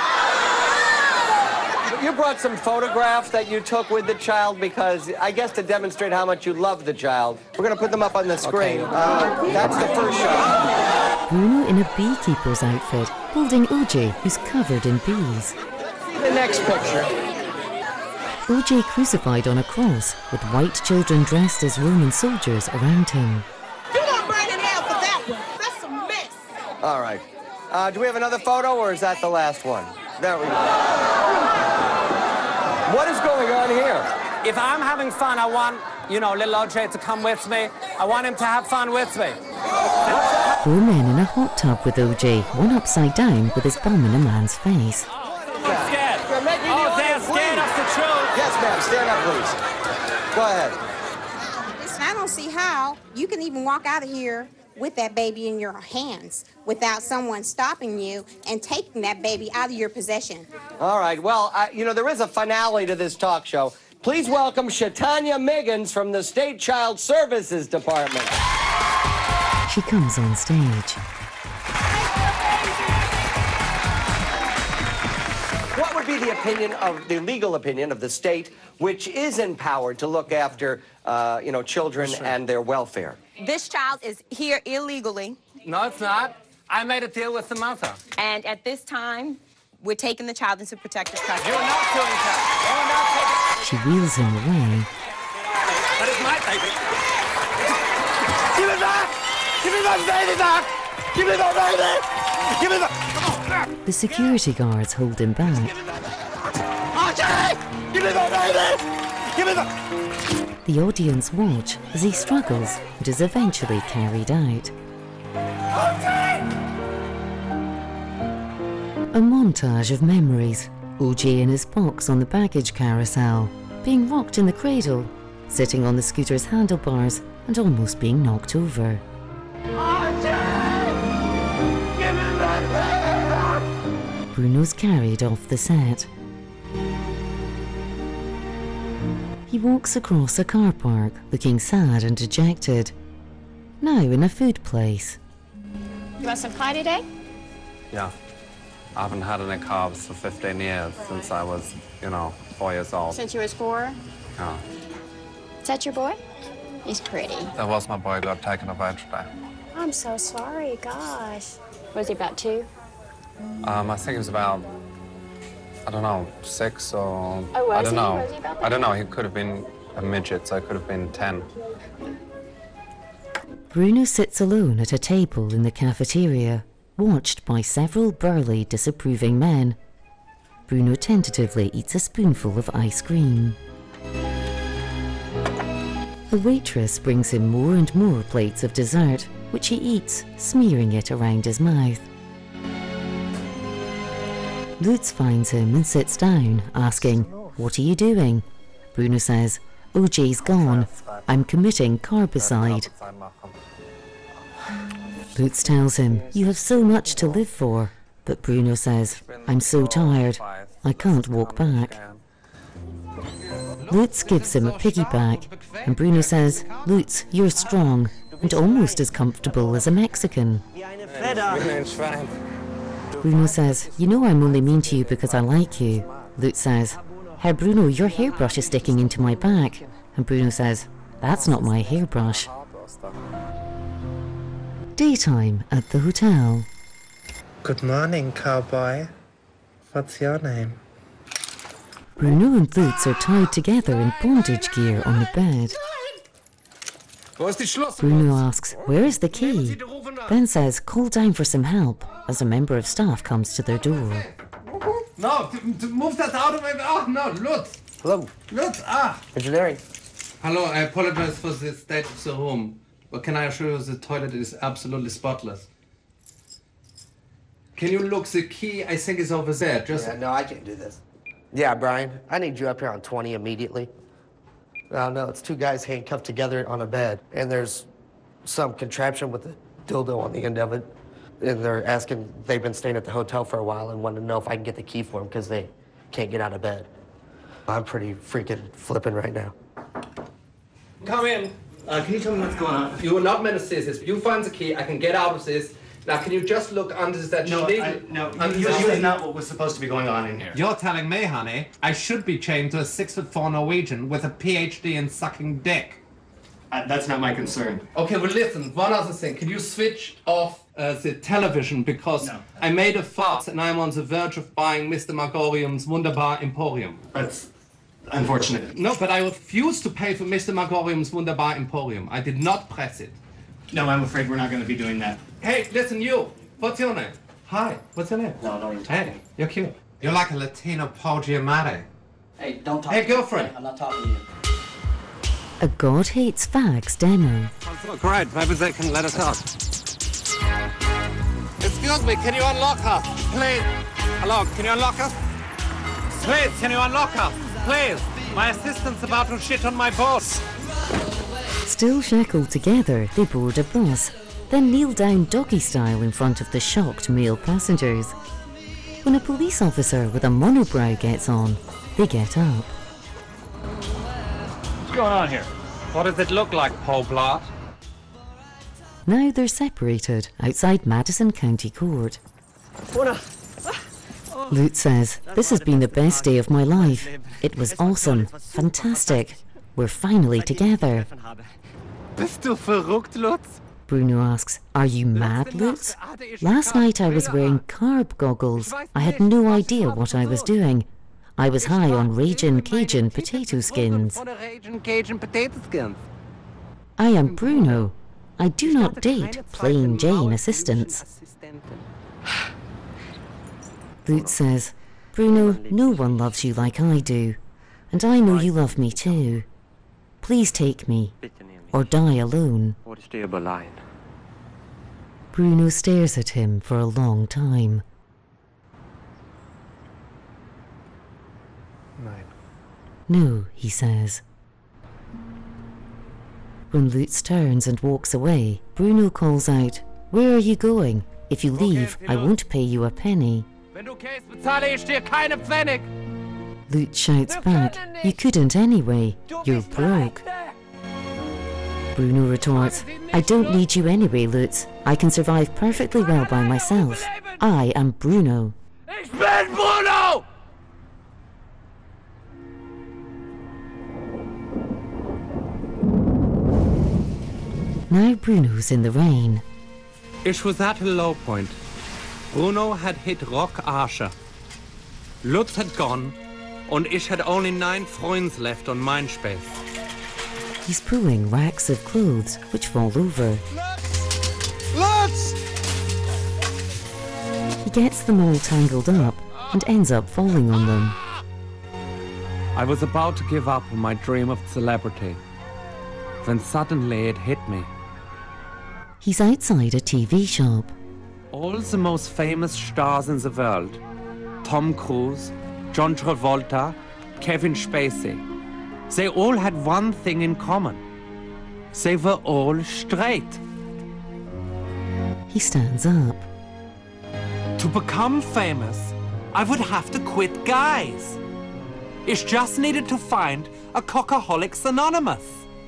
You brought some photographs that you took with the child because, I guess, to demonstrate how much you love the child. We're going to put them up on the screen.
Okay.
Uh, that's the first shot.
Bruno in a beekeeper's outfit, holding O J, who's covered in bees.
The next picture.
O J crucified on a cross, with white children dressed as Roman soldiers around him.
You gonna burn in hell for that one. That's a mess.
All right. Uh, do we have another photo, or is that the last one? There we go. What is going on here?
If I'm having fun, I want, you know, little O J to come with me. I want him to have fun with me.
Four men in a hot tub with O J, one upside down with his bum in a man's face.
I'm scared.
You're making the
Oh, they're
audience
scared
leave.
of the truth.
Yes, ma'am. Stand up, please. Go ahead.
Listen, I don't see how you can even walk out of here with that baby in your hands without someone stopping you and taking that baby out of your possession.
All right. Well, I, you know, there is a finale to this talk show. Please welcome Shatanya Miggins from the State Child Services Department.
She comes on stage.
What would be the opinion of the legal opinion of the state, which is empowered to look after, uh, you know, children and their welfare?
This child is here illegally.
No, it's not. I made a deal with the mother.
And at this time, we're taking the child into protective custody.
You're not doing that. You're not taking.
She wheels him away.
That is my baby.
Give me back! Give me my baby back! Give me my baby! Give me my...
The security guards hold him back.
Archie! Give me my baby! Give me my...
The audience watch as he struggles and is eventually carried out. A montage of memories. O J in his box on the baggage carousel, being rocked in the cradle, sitting on the scooter's handlebars and almost being knocked over. Bruno's carried off the set. He walks across a car park, looking sad and dejected. Now in a food place.
You want some pie today?
Yeah. I haven't had any carbs for fifteen years, since I was, you know, four years old.
Since you was four?
Yeah.
Is that your boy? He's pretty.
That was my boy, got taken away today.
I'm so sorry, gosh. Was he about two?
Um, I think he was about, I don't know, six or...
Oh, was
I don't
he?
know.
Was he about
I don't know, he could have been a midget, so he could have been ten.
Bruno sits alone at a table in the cafeteria, watched by several burly, disapproving men. Bruno tentatively eats a spoonful of ice cream. The waitress brings him more and more plates of dessert, which he eats, smearing it around his mouth. Lutz finds him and sits down, asking, "What are you doing?" Bruno says, "O J's gone. I'm committing carbicide." Lutz tells him, "You have so much to live for." But Bruno says, "I'm so tired. I can't walk back." Lutz gives him a piggyback, and Bruno says, "Lutz, you're strong, and almost as comfortable as a Mexican." Bruno says, "You know I'm only mean to you because I like you." Lutz says, "Herr Bruno, your hairbrush is sticking into my back." And Bruno says, "That's not my hairbrush." Daytime at the hotel.
Good morning, cowboy. What's your name?
Bruno and Lutz are tied together in bondage gear on the bed. Bruno asks, "Where is the key?" Then says, "Call down for some help," as a member of staff comes to their door.
No, move that out of my... Oh, no, Lutz.
Hello.
Lutz, ah.
Engineering.
Hello, I apologize for the state of the room, but can I assure you the toilet is absolutely spotless? Can you look, the key, I think, is over there. Just...
Yeah, no, I can't do this. Yeah, Brian, I need you up here on twenty immediately. Oh, no, it's two guys handcuffed together on a bed, and there's some contraption with a dildo on the end of it. And they're asking, they've been staying at the hotel for a while and want to know if I can get the key for them because they can't get out of bed. I'm pretty freaking flipping right now.
Come in.
Uh, can you tell me what's going on?
You are not meant to see this. You find the key, I can get out of this. Now, can you just look under that
No,
schlegel-
I, no,
under
you,
the
you is
schlegel-
not what was supposed to be going on in here.
You're telling me, honey, I should be chained to a six foot four Norwegian with a P H D in sucking dick.
Uh, that's not my concern.
Okay, well listen, one other thing. Can you switch off uh, the television? Because
No.
I made a fuss and I'm on the verge of buying Mister Magorium's Wunderbar Emporium.
That's unfortunate.
No, but I refuse to pay for Mister Magorium's Wunderbar Emporium. I did not press it.
No, I'm afraid we're not going to be doing that.
Hey, listen, you. What's your name? Hi, what's your name?
No, don't even talk
Hey,
to me.
you're cute. You're like a Latino Paul Giamatti.
Hey, don't talk
Hey,
to me.
girlfriend.
I'm not talking to you.
A God Hates Fags demo.
Oh, great. Maybe they can let us out. Excuse me, can you unlock us? Please. Hello, can you unlock us? Please, can you unlock us? Please. My assistant's about to shit on my boat.
Still shackled together, they board a bus, then kneel down doggy style in front of the shocked male passengers. When a police officer with a monobrow gets on, they get up.
What's going on here?
What does it look like, Paul Blart?
Now they're separated outside Madison County Court.
What a...
Lutz says, "This has been the best day of my life. It was awesome, fantastic. We're finally together."
Bist du verrückt, Lutz?
Bruno asks, "Are you mad, Lutz? Last night I was wearing carb goggles. I had no idea what I was doing. I was high on Ragin' Cajun potato skins.
Ragin' Cajun potato skins.
I am Bruno. I do not date plain Jane assistants." Lutz says, "Bruno, no one loves you like I do. And I know you love me too. Please take me, or die alone." Bruno stares at him for a long time.
Nein.
"No," he says. When Lutz turns and walks away, Bruno calls out, "Where are you going? If you leave, I won't pay you a penny."
Wenn du gehst, bezahle ich dir keine Pfennig.
Lutz shouts back, "You couldn't anyway. You're broke." Bruno retorts, "I don't need you anyway, Lutz. I can survive perfectly well by myself. I am Bruno."
Ich bin Bruno!
Now Bruno's in the rain.
Ich was at a low point. Bruno had hit Rock Archer. Lutz had gone, und ich had only nine Freunds left on Mindspace.
He's pulling racks of clothes which fall over.
Lutz!
He gets them all tangled up and ends up falling on them.
I was about to give up on my dream of celebrity. Then suddenly it hit me.
He's outside a T V shop.
All the most famous stars in the world, Tom Cruise, John Travolta, Kevin Spacey, they all had one thing in common. They were all straight.
He stands up.
To become famous, I would have to quit guys. Ich just needed to find a Cockaholics Anonymous.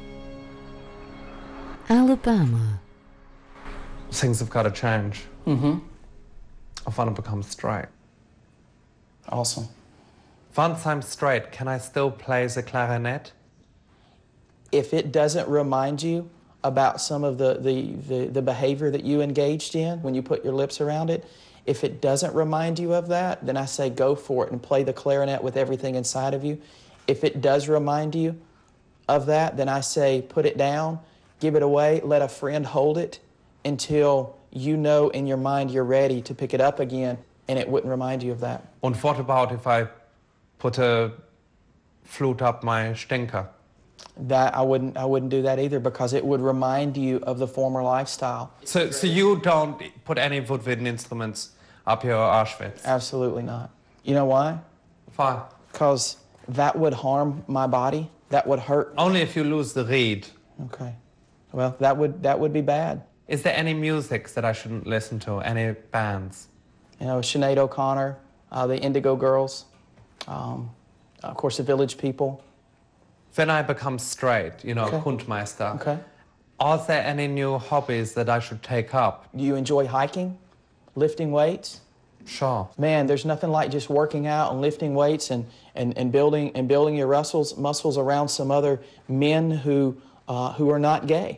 Alabama.
Things have got to change.
Mm-hmm.
I want to become straight.
Awesome.
Once I'm straight, can I still play the clarinet?
If it doesn't remind you about some of the, the, the, the behavior that you engaged in when you put your lips around it, if it doesn't remind you of that, then I say go for it and play the clarinet with everything inside of you. If it does remind you of that, then I say put it down, give it away, let a friend hold it until you know in your mind you're ready to pick it up again, and it wouldn't remind you of that.
And what about if I put a flute up my stinker?
That I wouldn't I wouldn't do that either, because it would remind you of the former lifestyle.
So, so you don't put any woodwind instruments up your Auschwitz?
Absolutely not. You know why?
Why?
Because that would harm my body. That would hurt.
Only if you lose the reed.
Okay. Well, that would that would be bad.
Is there any music that I shouldn't listen to? Any bands?
You know, Sinead O'Connor, uh, the Indigo Girls, um, of course, the Village People.
When I become straight, you know,
Okay.
Kundmeister,
Okay.
are there any new hobbies that I should take up?
Do you enjoy hiking, lifting weights?
Sure.
Man, there's nothing like just working out and lifting weights and, and, and building and building your muscles muscles around some other men who uh, who are not gay.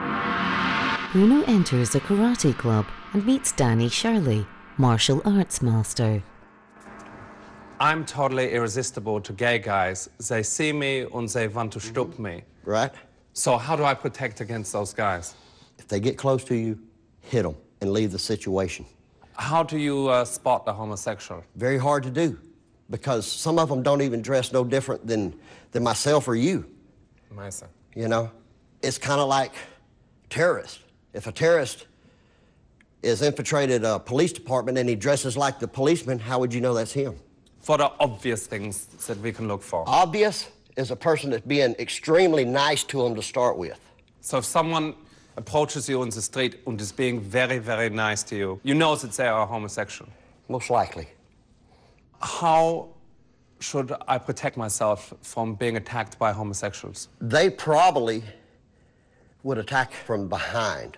Bruno enters a karate club and meets Danny Shirley, martial arts master.
I'm totally irresistible to gay guys. They see me and they want to stop me.
Right.
So how do I protect against those guys?
If they get close to you, hit them and leave the situation.
How do you uh, spot the homosexual?
Very hard to do, because some of them don't even dress no different than, than myself or you.
Myself.
You know? It's kind of like terrorists. If a terrorist is infiltrated a police department and he dresses like the policeman, how would you know that's him?
For the obvious things that we can look for.
Obvious is a person that's being extremely nice to them to start with.
So if someone approaches you on the street and is being very, very nice to you, you know that they are homosexual.
Most likely.
How should I protect myself from being attacked by homosexuals?
They probably would attack from behind.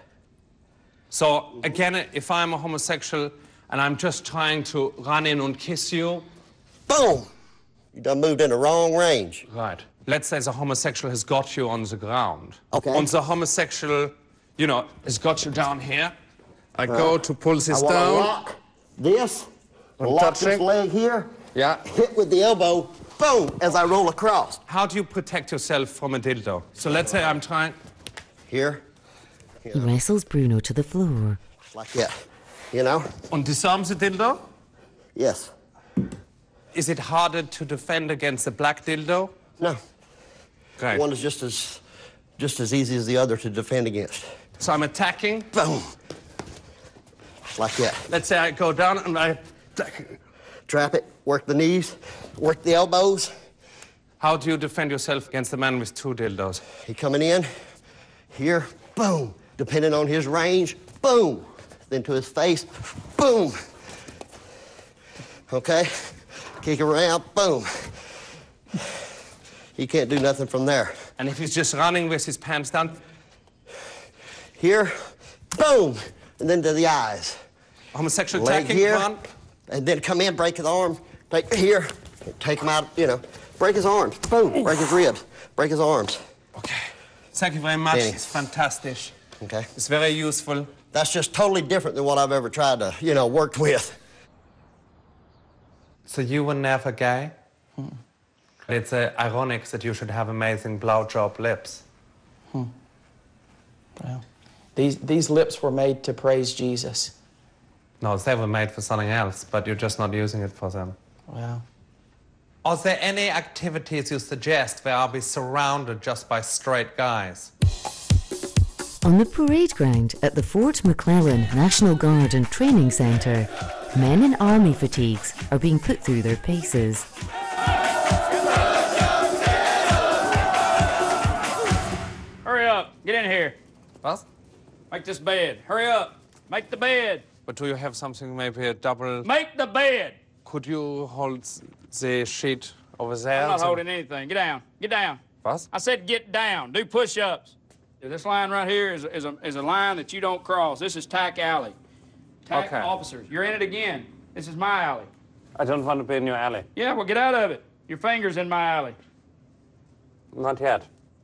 So again, if I'm a homosexual and I'm just trying to run in and kiss you,
boom! You done moved in the wrong range.
Right. Let's say the homosexual has got you on the ground.
Okay.
And the homosexual, you know, has got you down here. I
Right.
go to pull this
I wanna
down.
lock this,
I'm
lock
touching.
this leg here,
Yeah.
hit with the elbow, boom, as I roll across.
How do you protect yourself from a dildo? So let's say I'm trying...
Here.
He wrestles Bruno to the floor.
Like that, you know?
And disarms the dildo?
Yes.
Is it harder to defend against a black dildo?
No.
Great.
One is just as, just as easy as the other to defend against.
So I'm attacking.
Boom. Like that.
Let's say I go down and I...
Trap it, work the knees, work the elbows.
How do you defend yourself against a man with two dildos?
He coming in, here, boom. Depending on his range, boom. Then to his face, boom. Okay? Kick around, boom. He can't do nothing from there.
And if he's just running with his pants down?
Here, boom. And then to the eyes.
Homosexual
Leg
attacking,
here,
come on.
and then come in, break his arm, take here, take him out, you know, break his arms, boom, break his ribs, break his arms.
Okay. Thank you very much.
Danny.
It's fantastic.
Okay.
It's very useful.
That's just totally different than what I've ever tried to, you know, worked with.
So you were never gay?
Hmm.
It's uh, ironic that you should have amazing blowjob lips.
Hmm. Well, these, these lips were made to praise Jesus.
No, they were made for something else, but you're just not using it for them.
Well.
Are there any activities you suggest where I'll be surrounded just by straight guys?
On the parade ground at the Fort McClellan National Guard and Training Centre, men in army fatigues are being put through their paces.
Hurry up. Get in here.
What?
Make this bed. Hurry up. Make the bed.
But do you have something, maybe a double...
Make the bed.
Could you hold the sheet over there?
I'm not
So-
holding anything. Get down. Get down.
What?
I said get down. Do push-ups. This line right here is, is, a, is a line that you don't cross. This is TAC alley. TAC
Okay.
officers. You're in it again. This is my alley.
I don't want to be in your alley.
Yeah, well, get out of it. Your finger's in my alley.
Not yet.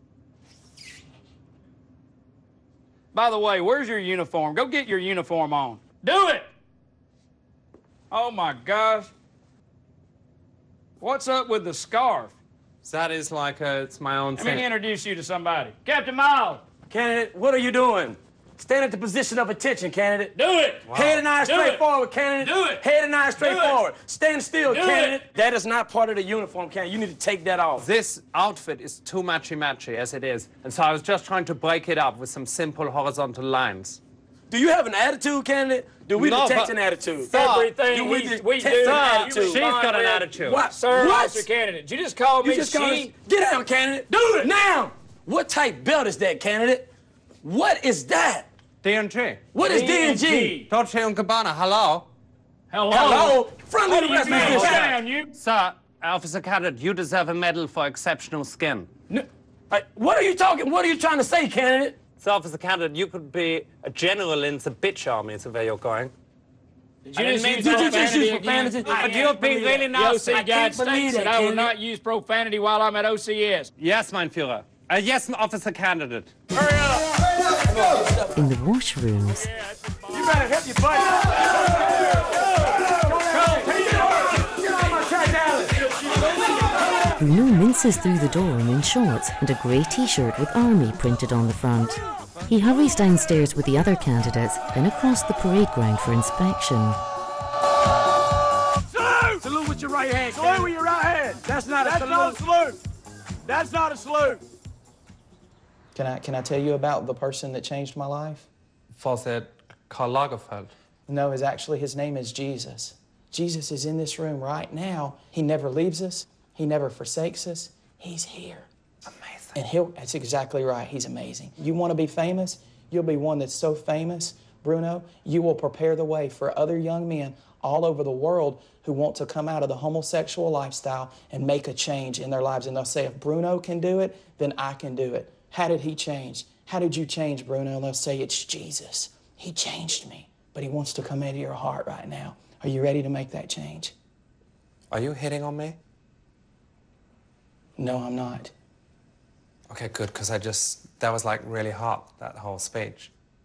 By the way, where's your uniform? Go get your uniform on. Do it! Oh, my gosh. What's up with the scarf?
That is like a, it's my own
Let me
thing.
introduce you to somebody. Captain Miles.
Candidate, what are you doing? Stand at the position of attention, candidate.
Do it!
Wow. Head and eyes
Do
straight
it.
forward, candidate.
Do it.
Head and eyes straight
Do it.
forward. Stand still,
Do
candidate.
it.
That is not part of the uniform, candidate. You need to take that off.
This outfit is too matchy-matchy as it is. And so I was just trying to break it up with some simple horizontal lines.
Do you have an attitude, candidate? Do we
No,
detect
but-
an attitude?
Sir,
Everything
do we
we,
detect
we do
an
now,
attitude?
you
She's got an
respond
attitude.
with,
What?
Sir,
What?
officer candidate. Did you just call me
You just called us-
she?
Get down, candidate.
Do it.
Now. What type belt is that, candidate? What is that?
D and G.
What is D and G?
Dolce and Gabbana, hello?
Hello.
Hello? Friendly
What do you
rest
mean?
of this
Sit
time.
down, you.
Sir, Officer Cadet, you deserve a medal for exceptional skin.
No, like, what are you talking? What are you trying to say, candidate?
So, Officer Cadet, you could be a general in the bitch army, is where you're going.
Did you
I
just
didn't
use
mean- Did you just
profanity
use
again?
profanity?
I
I
You're
can't
being
believe
really
that.
nice
I
to the
can't
United
believe
States,
that,
and I will
Kennedy.
not use profanity while I'm at O C S.
Yes, mein Führer. Uh, yes, an officer candidate.
Hurry up!
In the washrooms,
You better help your buddy. Get on my track, Alice.
Bruno minces through the door in shorts and a grey t-shirt with Army printed on the front. He hurries downstairs with the other candidates, then across the parade ground for inspection.
Salute! Salute with your right hand. Salute with your right hand. That's not a salute. That's not a salute. That's not a salute.
Can I, can I tell you about the person that changed my life?
Was it Karl Lagerfeld?
No, it's actually, his name is Jesus. Jesus is in this room right now. He never leaves us. He never forsakes us. He's here. Amazing. And he'll, that's exactly right. He's amazing. You want to be famous? You'll be one that's so famous, Bruno, you will prepare the way for other young men all over the world who want to come out of the homosexual lifestyle and make a change in their lives. And they'll say, if Bruno can do it, then I can do it. How did he change? How did you change, Bruno? And they'll say, it's Jesus. He changed me, but he wants to come into your heart right now. Are you ready to make that change?
Are you hitting on me?
No, I'm not.
Okay, good, because I just, that was like really hot, that whole speech.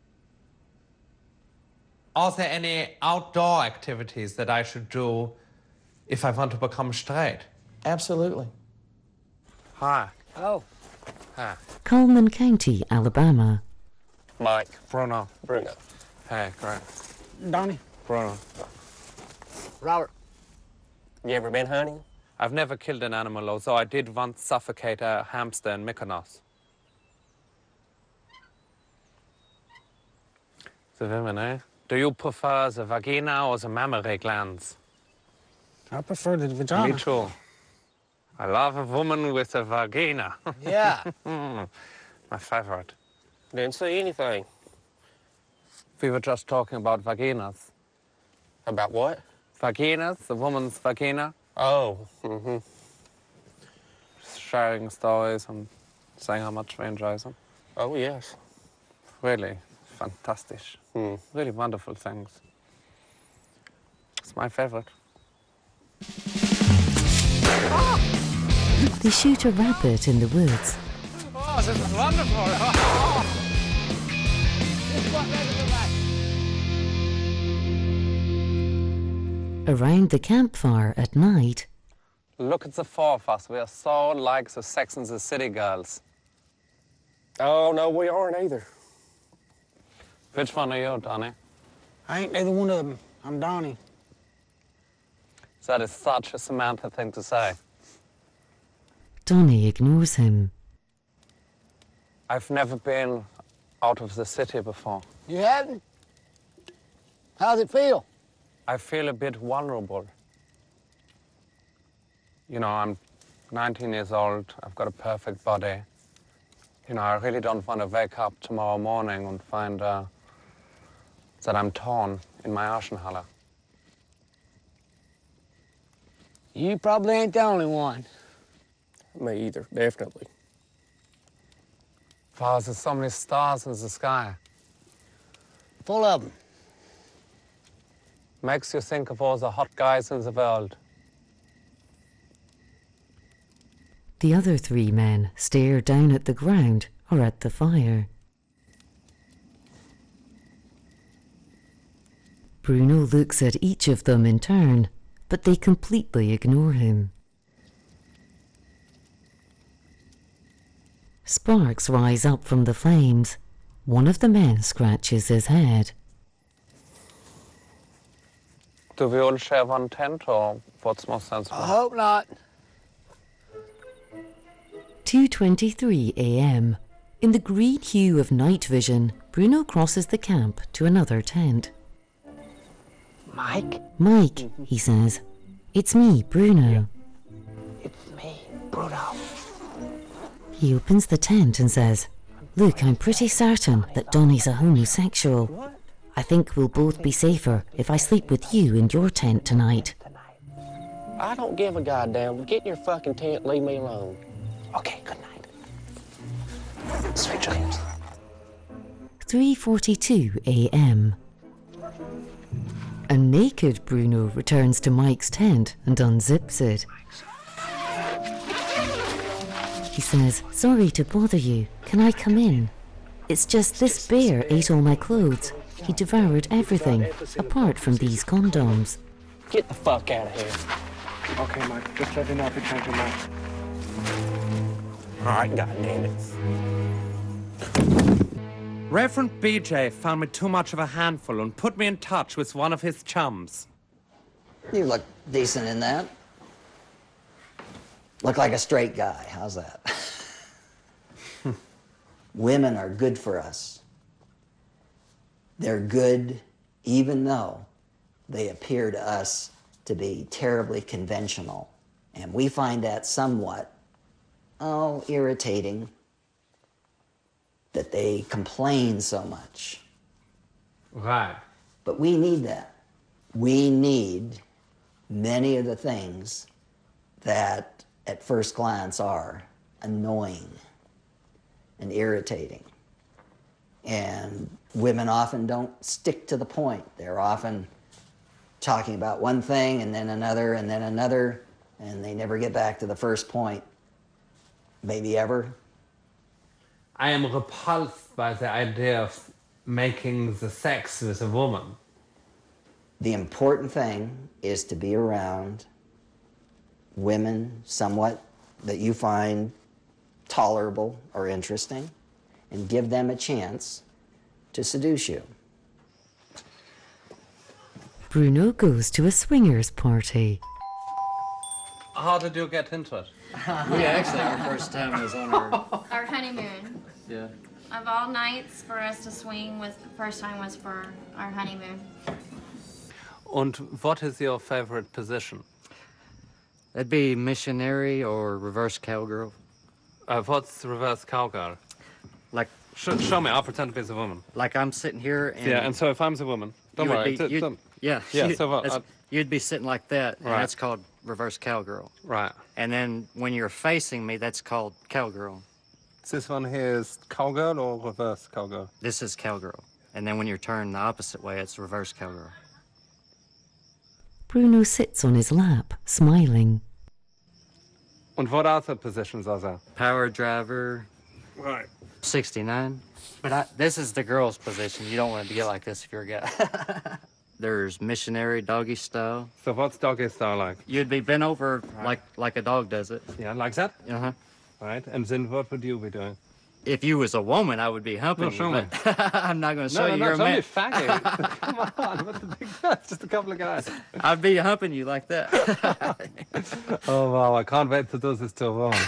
Are there any outdoor activities that I should do if I want to become straight?
Absolutely.
Hi.
Oh.
Hi.
Coleman County, Alabama.
Mike. Bruno.
Bruno.
Hey, great.
Donnie.
Bruno.
Robert. You ever been hunting?
I've never killed an animal, although I did once suffocate a hamster in Mykonos. The women, eh? Do you prefer the vagina or the mammary glands?
I prefer the vagina.
Me too. I love a woman with a vagina.
Yeah.
My favorite.
Didn't say anything.
We were just talking about vaginas.
About what?
Vaginas, the woman's vagina.
Oh. Mm-hmm.
Sharing stories and saying how much we enjoy them.
Oh, yes.
Really fantastic.
Mm.
Really wonderful things. It's my favorite.
They shoot a rabbit in the woods.
Oh, this is wonderful.
Around the campfire at night,
Look at the four of us. We are so like the Sex and the City girls.
Oh, no, we aren't either.
Which one are you, Donnie?
I ain't either one of them. I'm Donnie.
That is such a Samantha thing to say.
Donnie ignores him.
I've never been out of the city before.
You haven't? How's it feel?
I feel a bit vulnerable. You know, I'm nineteen years old, I've got a perfect body. You know, I really don't want to wake up tomorrow morning and find uh, that I'm torn in my Aschenhalle.
You probably ain't the only one. Me either, definitely.
Wow, there's so many stars in the sky.
Full of them.
Makes you think of all the hot guys in the world.
The other three men stare down at the ground or at the fire. Bruno looks at each of them in turn, but they completely ignore him. Sparks rise up from the flames. One of the men scratches his head.
Do we all share one tent, or what's more sensible?
I hope not.
two twenty-three a m In the green hue of night vision, Bruno crosses the camp to another tent.
Mike?
Mike, he says. It's me, Bruno.
It's me, Bruno.
He opens the tent and says, Look, I'm pretty certain that Donnie's a homosexual. I think we'll both be safer if I sleep with you in your tent tonight.
I don't give a goddamn. Get in your fucking tent, leave me alone. Okay, good night. Sweet dreams.
three forty-two a m A naked Bruno returns to Mike's tent and unzips it. He says, "Sorry to bother you. Can I come in?" It's just this bear ate all my clothes. He devoured everything, apart from these condoms.
Get the fuck out of here.
Okay, Mike, just let me know if you change your mind.
All right, goddamn it.
Reverend B J found me too much of a handful and put me in touch with one of his chums.
You look decent in that. Look like a straight guy. How's that? Women are good for us. They're good even though they appear to us to be terribly conventional. And we find that somewhat, oh, irritating that they complain so much.
Right.
But we need that. We need many of the things that at first glance are annoying and irritating. And women often don't stick to the point. They're often talking about one thing and then another and then another, and they never get back to the first point, maybe ever.
I am repulsed by the idea of making the sex with a woman.
The important thing is to be around women somewhat that you find tolerable or interesting, and give them a chance to seduce you.
Bruno goes to a swingers party.
How did you get into it?
We actually, our first time was on our...
Our honeymoon.
Yeah.
Of all nights for us to swing, was the first time was for our honeymoon.
And what is your favorite position?
That'd be missionary or reverse cowgirl.
Uh, what's reverse cowgirl?
Like...
Sh show me, I'll pretend to be the woman.
Like I'm sitting here and...
Yeah, and so if I'm the woman, don't
you would
worry.
Be, you'd,
don't,
yeah.
Yeah,
you,
so what?
that's- You'd be sitting like that, and
Right.
that's called reverse cowgirl.
Right.
And then when you're facing me, that's called cowgirl.
This one here is cowgirl or reverse cowgirl?
This is cowgirl. And then when you're turned the opposite way, it's reverse cowgirl.
Bruno sits on his lap, smiling.
And what other positions are there?
Power driver.
Right.
sixty-nine. But I, this is the girl's position. You don't want to get like this if you're a guy. There's missionary doggy style.
So what's doggy style like?
You'd be bent over like like a dog does it.
Yeah, like that?
Uh-huh.
Right, and then what would you be doing?
If you was a woman, I would be humping
No,
you,
show me.
but I'm not going to show
no,
you.
no,
You're
no,
a
show
man.
me, faggot. Come on, what's the big deal? It's just a couple of guys.
I'd be humping you like that.
Oh, wow, I can't wait to do this to a woman.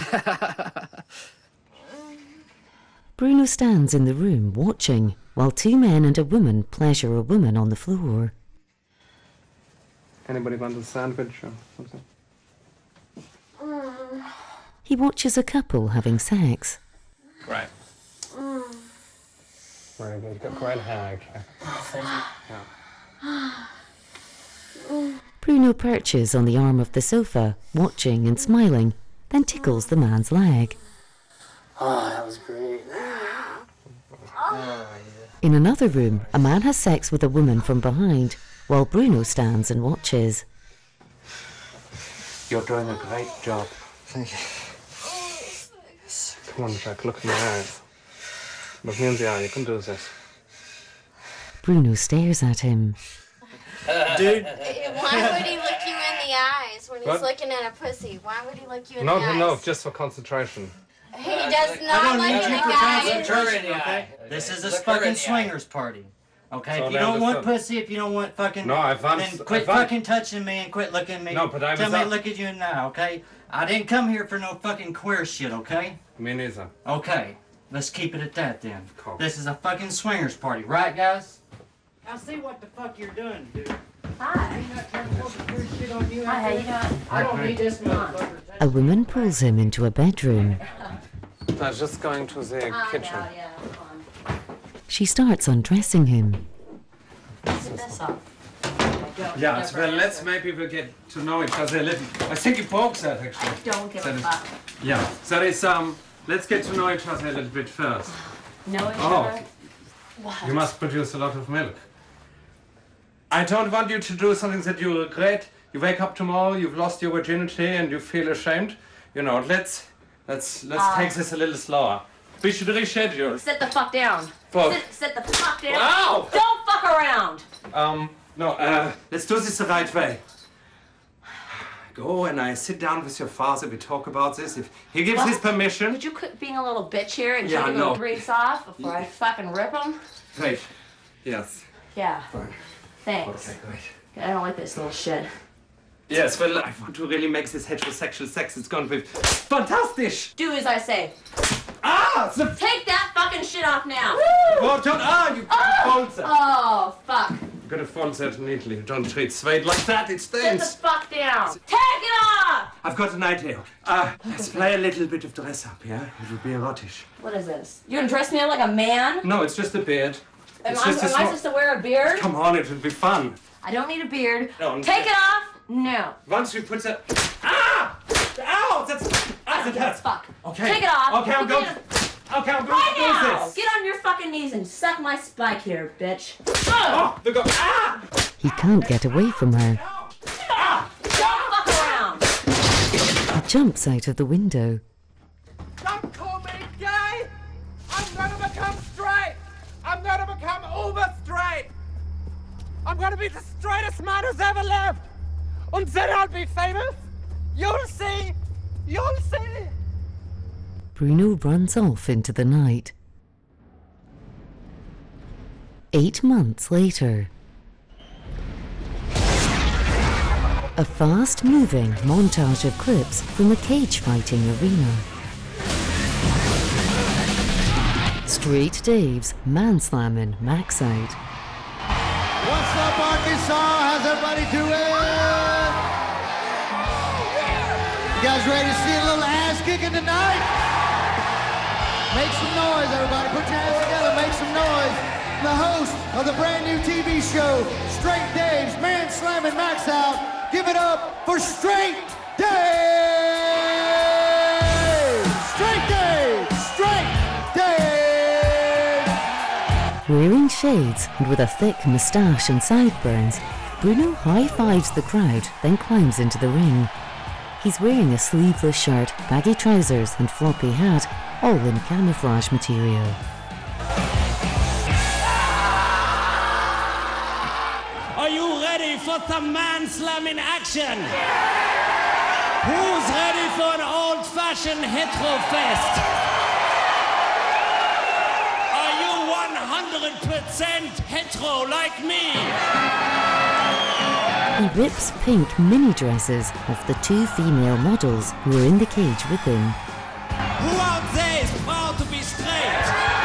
Bruno stands in the room watching, while two men and a woman pleasure a woman on the floor.
Anybody want a sandwich or something?
He watches a couple having sex.
Great. Very good. You've got great hair, actually. Yeah.
Bruno perches on the arm of the sofa, watching and smiling, then tickles the man's leg.
Oh, that was great.
In another room, a man has sex with a woman from behind, while Bruno stands and watches.
You're doing a great job.
Thank you.
Come on, Jack, look in my eyes. Look me in the eye, you can do this.
Bruno stares at him.
Dude.
Why would he look you in the eyes when he's
What?
looking at a pussy? Why would he look you in
No,
the
no,
eyes?
no, just for concentration.
He does
I
not
don't
look
need
in
you
the
for
guy.
concentration, okay? This is a
Look her in
fucking
the eye.
swingers party. Okay,
So
if you
they
don't want
understood.
pussy, if you don't want fucking...
No, I've
Then
answered-
quit
I've an-
fucking touching me and quit looking at me.
No, but I
Tell
was
me
up-
look at you now, okay? I didn't come here for no fucking queer shit, okay?
Me neither.
Okay, let's keep it at that then.
Cool.
This is a fucking swingers party, right, guys? I see what the fuck you're doing, dude.
Hi. Hi, how you doing?
I don't need this motherfucker.
A woman pulls him into a bedroom.
I was just going to the
Oh,
kitchen.
yeah, yeah, fine.
She starts undressing him.
Sit this off.
Yeah, so well, let's maybe we get to know each other a little. I think you broke that actually.
Don't give
That
a
is-
fuck.
Yeah, that is um. Let's get to know each other a little bit first.
Know each
Oh.
other? What?
You must produce a lot of milk. I don't want you to do something that you regret. You wake up tomorrow, you've lost your virginity, and you feel ashamed. You know, let's Let's let's
Uh,
take this a little slower. We should reschedule.
Sit the fuck down.
Fuck.
Sit, sit the fuck down.
Ow!
Don't fuck around.
Um, no, uh, let's do this the right way. Go and I sit down with your father. We talk about this. If he gives
What?
his permission.
Would you quit being a little bitch here and
Yeah,
take a
I
little
know.
grease off before I fucking rip them?
Great. Yes.
Yeah.
Fine.
Thanks.
Okay, great.
I don't like this little shit.
Yes, well, I want to really make this heterosexual sex. It's going to be fantastic.
Do as I say.
Ah! The...
Take that fucking shit off now.
Oh, don't, ah, you can't fold
Oh, fuck.
You gotta fold that neatly. You don't treat Suede like that. It
Sit
stains.
the fuck down. Take it off!
I've got an idea. Uh, let's play a little bit of dress up, yeah? It will be erotic.
What is this? You gonna dress me up like a man?
No, it's just a beard.
Am,
It's
I,
just a
am I
small-
supposed to wear a beard?
Come on, it will be fun.
I don't need a beard.
No,
Take it off? No.
Once we put that... Ah! Ow! That's... Ah, that hurts.
Fuck.
Okay.
Take it off.
Okay, I'm
Get
going...
it-
Okay, I'm going
Right
to do
now!
this.
Get on your fucking knees and suck my spike here, bitch.
Oh, they go... Ah!
He can't get away from her.
Don't fuck around.
He jumps out of the window.
Don't call me gay! I'm gonna become straight! I'm gonna become uber straight! I'm gonna be the straightest man who's ever lived! And then I'll be famous! You'll see! You'll see!
Bruno runs off into the night. Eight months later. A fast-moving montage of clips from a cage-fighting arena. Straight Dave's man-slamming Max out.
What's up, Arkansas? How's everybody doing? You guys ready to see a little ass kicking tonight? Make some noise, everybody. Put your hands together, make some noise. The host of the brand new T V show, Straight Dave's Man Slamming Max Out. Give it up for Straight Dave! Straight Dave! Straight Dave!
Wearing shades and with a thick moustache and sideburns, Bruno high-fives the crowd, then climbs into the ring. He's wearing a sleeveless shirt, baggy trousers and floppy hat, all in camouflage material.
Are you ready for some man-slamming action? Who's ready for an old-fashioned hetero fest? Are you one hundred percent hetero like me?
He rips pink mini dresses off the two female models who are in the cage with him.
Who out there is proud to be straight?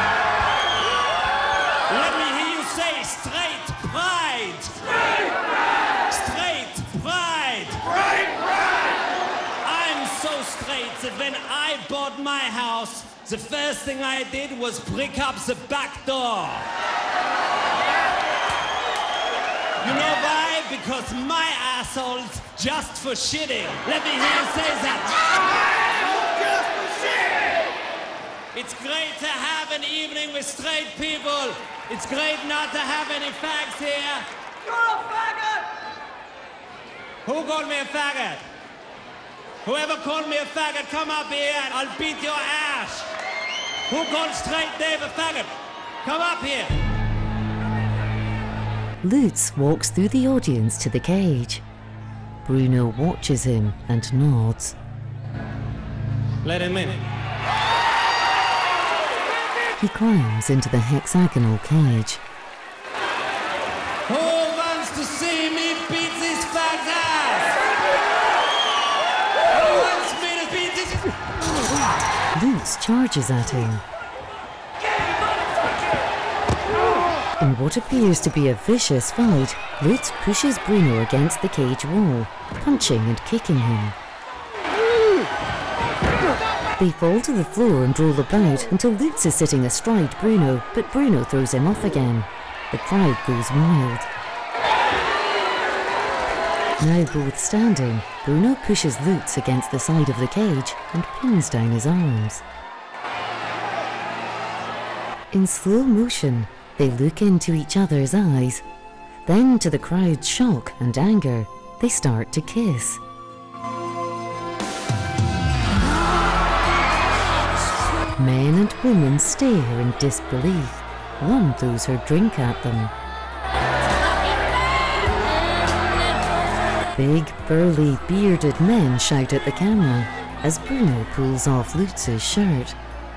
Let me hear you say straight pride. Straight pride. Straight pride. Straight pride. I'm so straight that when I bought my house, the first thing I did was brick up the back door. You know why? Because my asshole's just for shitting. Let me hear you say that. It's great to have an evening with straight people. It's great not to have any fags here. You're a faggot! Who called me a faggot? Whoever called me a faggot, come up here and I'll beat your ass. Who called Straight Dave a faggot? Come up here.
Lutz walks through the audience to the cage. Bruno watches him and nods.
Let him in.
He climbs into the hexagonal cage.
Who wants to see me beat this fag's ass? Who wants me to beat this?
Lutz charges at him. In what appears to be a vicious fight, Lutz pushes Bruno against the cage wall, punching and kicking him. They fall to the floor and roll about until Lutz is sitting astride Bruno, but Bruno throws him off again. The crowd goes wild. Now both standing, Bruno pushes Lutz against the side of the cage and pins down his arms. In slow motion, they look into each other's eyes. Then, to the crowd's shock and anger, they start to kiss. Men and women stare in disbelief. One throws her drink at them. Big, burly, bearded men shout at the camera as Bruno pulls off Lutz's shirt.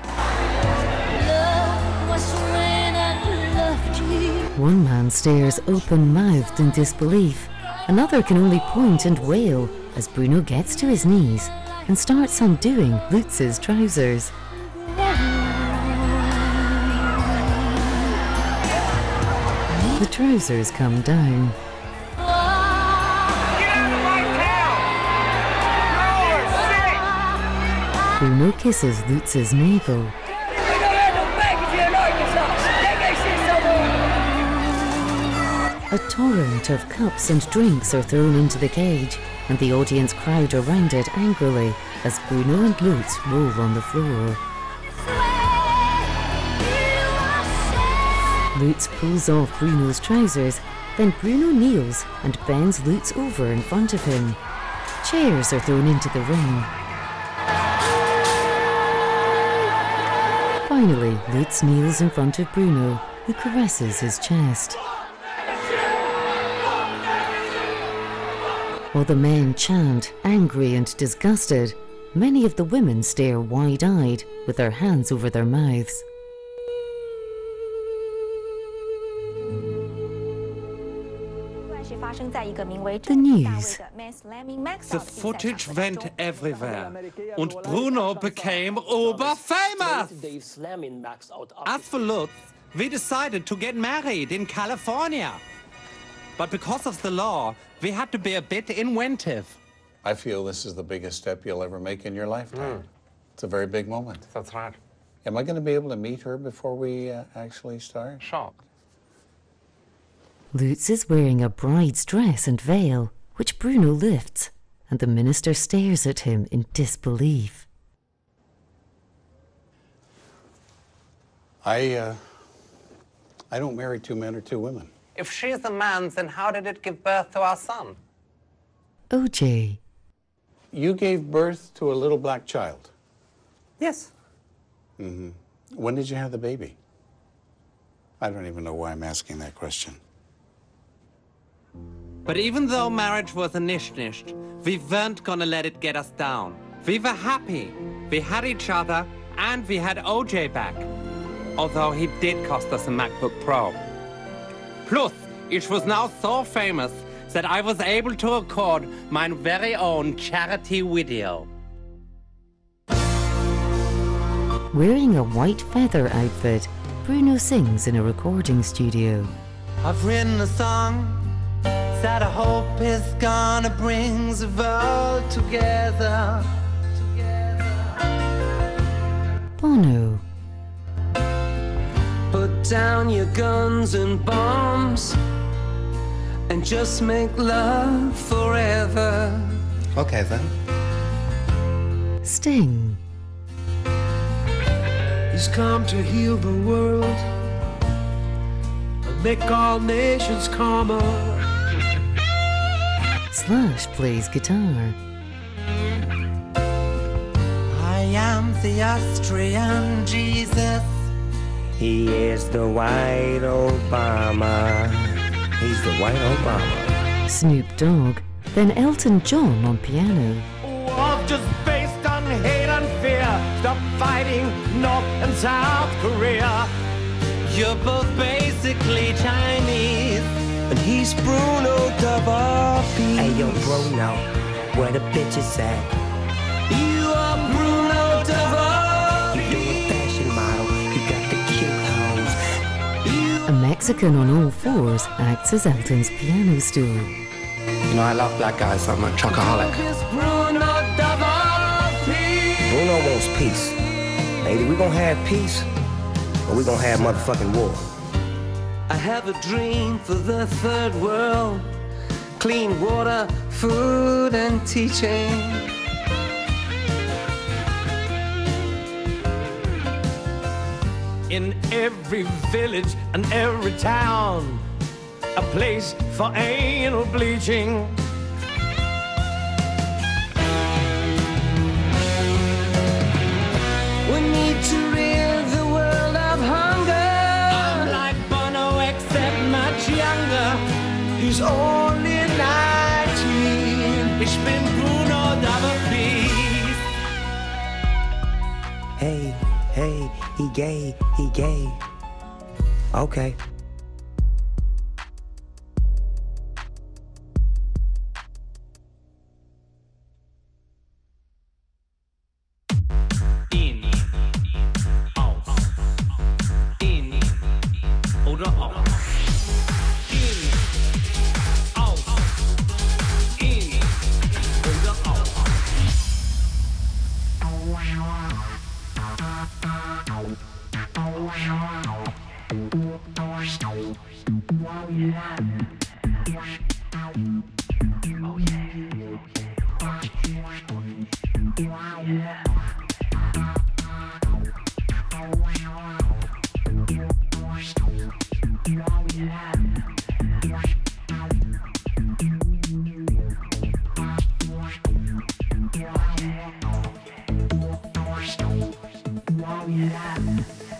One man stares open-mouthed in disbelief. Another can only point and wail as Bruno gets to his knees and starts undoing Lutz's trousers. The trousers come down. Bruno kisses Lutz's navel. A torrent of cups and drinks are thrown into the cage, and the audience crowd around it angrily as Bruno and Lutz roll on the floor. Lutz pulls off Bruno's trousers, then Bruno kneels and bends Lutz over in front of him. Chairs are thrown into the ring. Finally, Lutz kneels in front of Bruno, who caresses his chest. While the men chant, angry and disgusted, many of the women stare wide-eyed, with their hands over their mouths. The news.
The footage went everywhere, and Bruno became uber-famous! As for Lutz, we decided to get married in California. But because of the law, we had to be a bit inventive.
I feel this is the biggest step you'll ever make in your lifetime. Mm. It's a very big moment.
That's right.
Am I going to be able to meet her before we uh, actually start?
Sure.
Lutz is wearing a bride's dress and veil, which Bruno lifts, and the minister stares at him in disbelief.
I, uh, I don't marry two men or two women.
If she's a man, then how did it give birth to our son?
O J.
You gave birth to a little black child?
Yes.
Mm-hmm. When did you have the baby? I don't even know why I'm asking that question.
But even though marriage was a nish-nish, we weren't gonna let it get us down. We were happy. We had each other, and we had O J back. Although he did cost us a MacBook Pro. Plus, it was now so famous that I was able to record my very own charity video.
Wearing a white feather outfit, Bruno sings in a recording studio.
I've written a song that I hope is gonna bring the world together.
Bono.
Put down your guns and bombs and just make love forever.
Okay, then.
Sting.
He's come to heal the world and make all nations calmer.
Slash plays guitar.
I am the Austrian Jesus.
He is the white Obama. He's the white Obama.
Snoop Dogg, then Elton John on piano.
War just based on hate and fear. Stop fighting North and South Korea.
You're both basically Chinese.
And he's Bruno Double P. Hey yo, Bruno, where the bitches at?
You are Bruno Double P.
You a fashion model, you got the cute hoes.
A Mexican on all fours acts as Elton's piano stool.
You know, I love black guys, so I'm a chocoholic.
Bruno Double P.
Bruno wants peace. Either we gonna have peace, or we gonna have motherfucking war.
I have a dream for the third world. Clean water, food, and teaching. In every village and every town, a place for anal bleaching. We need to was only nineteen. Ich bin Bruno Double-Peace.
Hey, hey, he gay, he gay. Okay.
Yeah.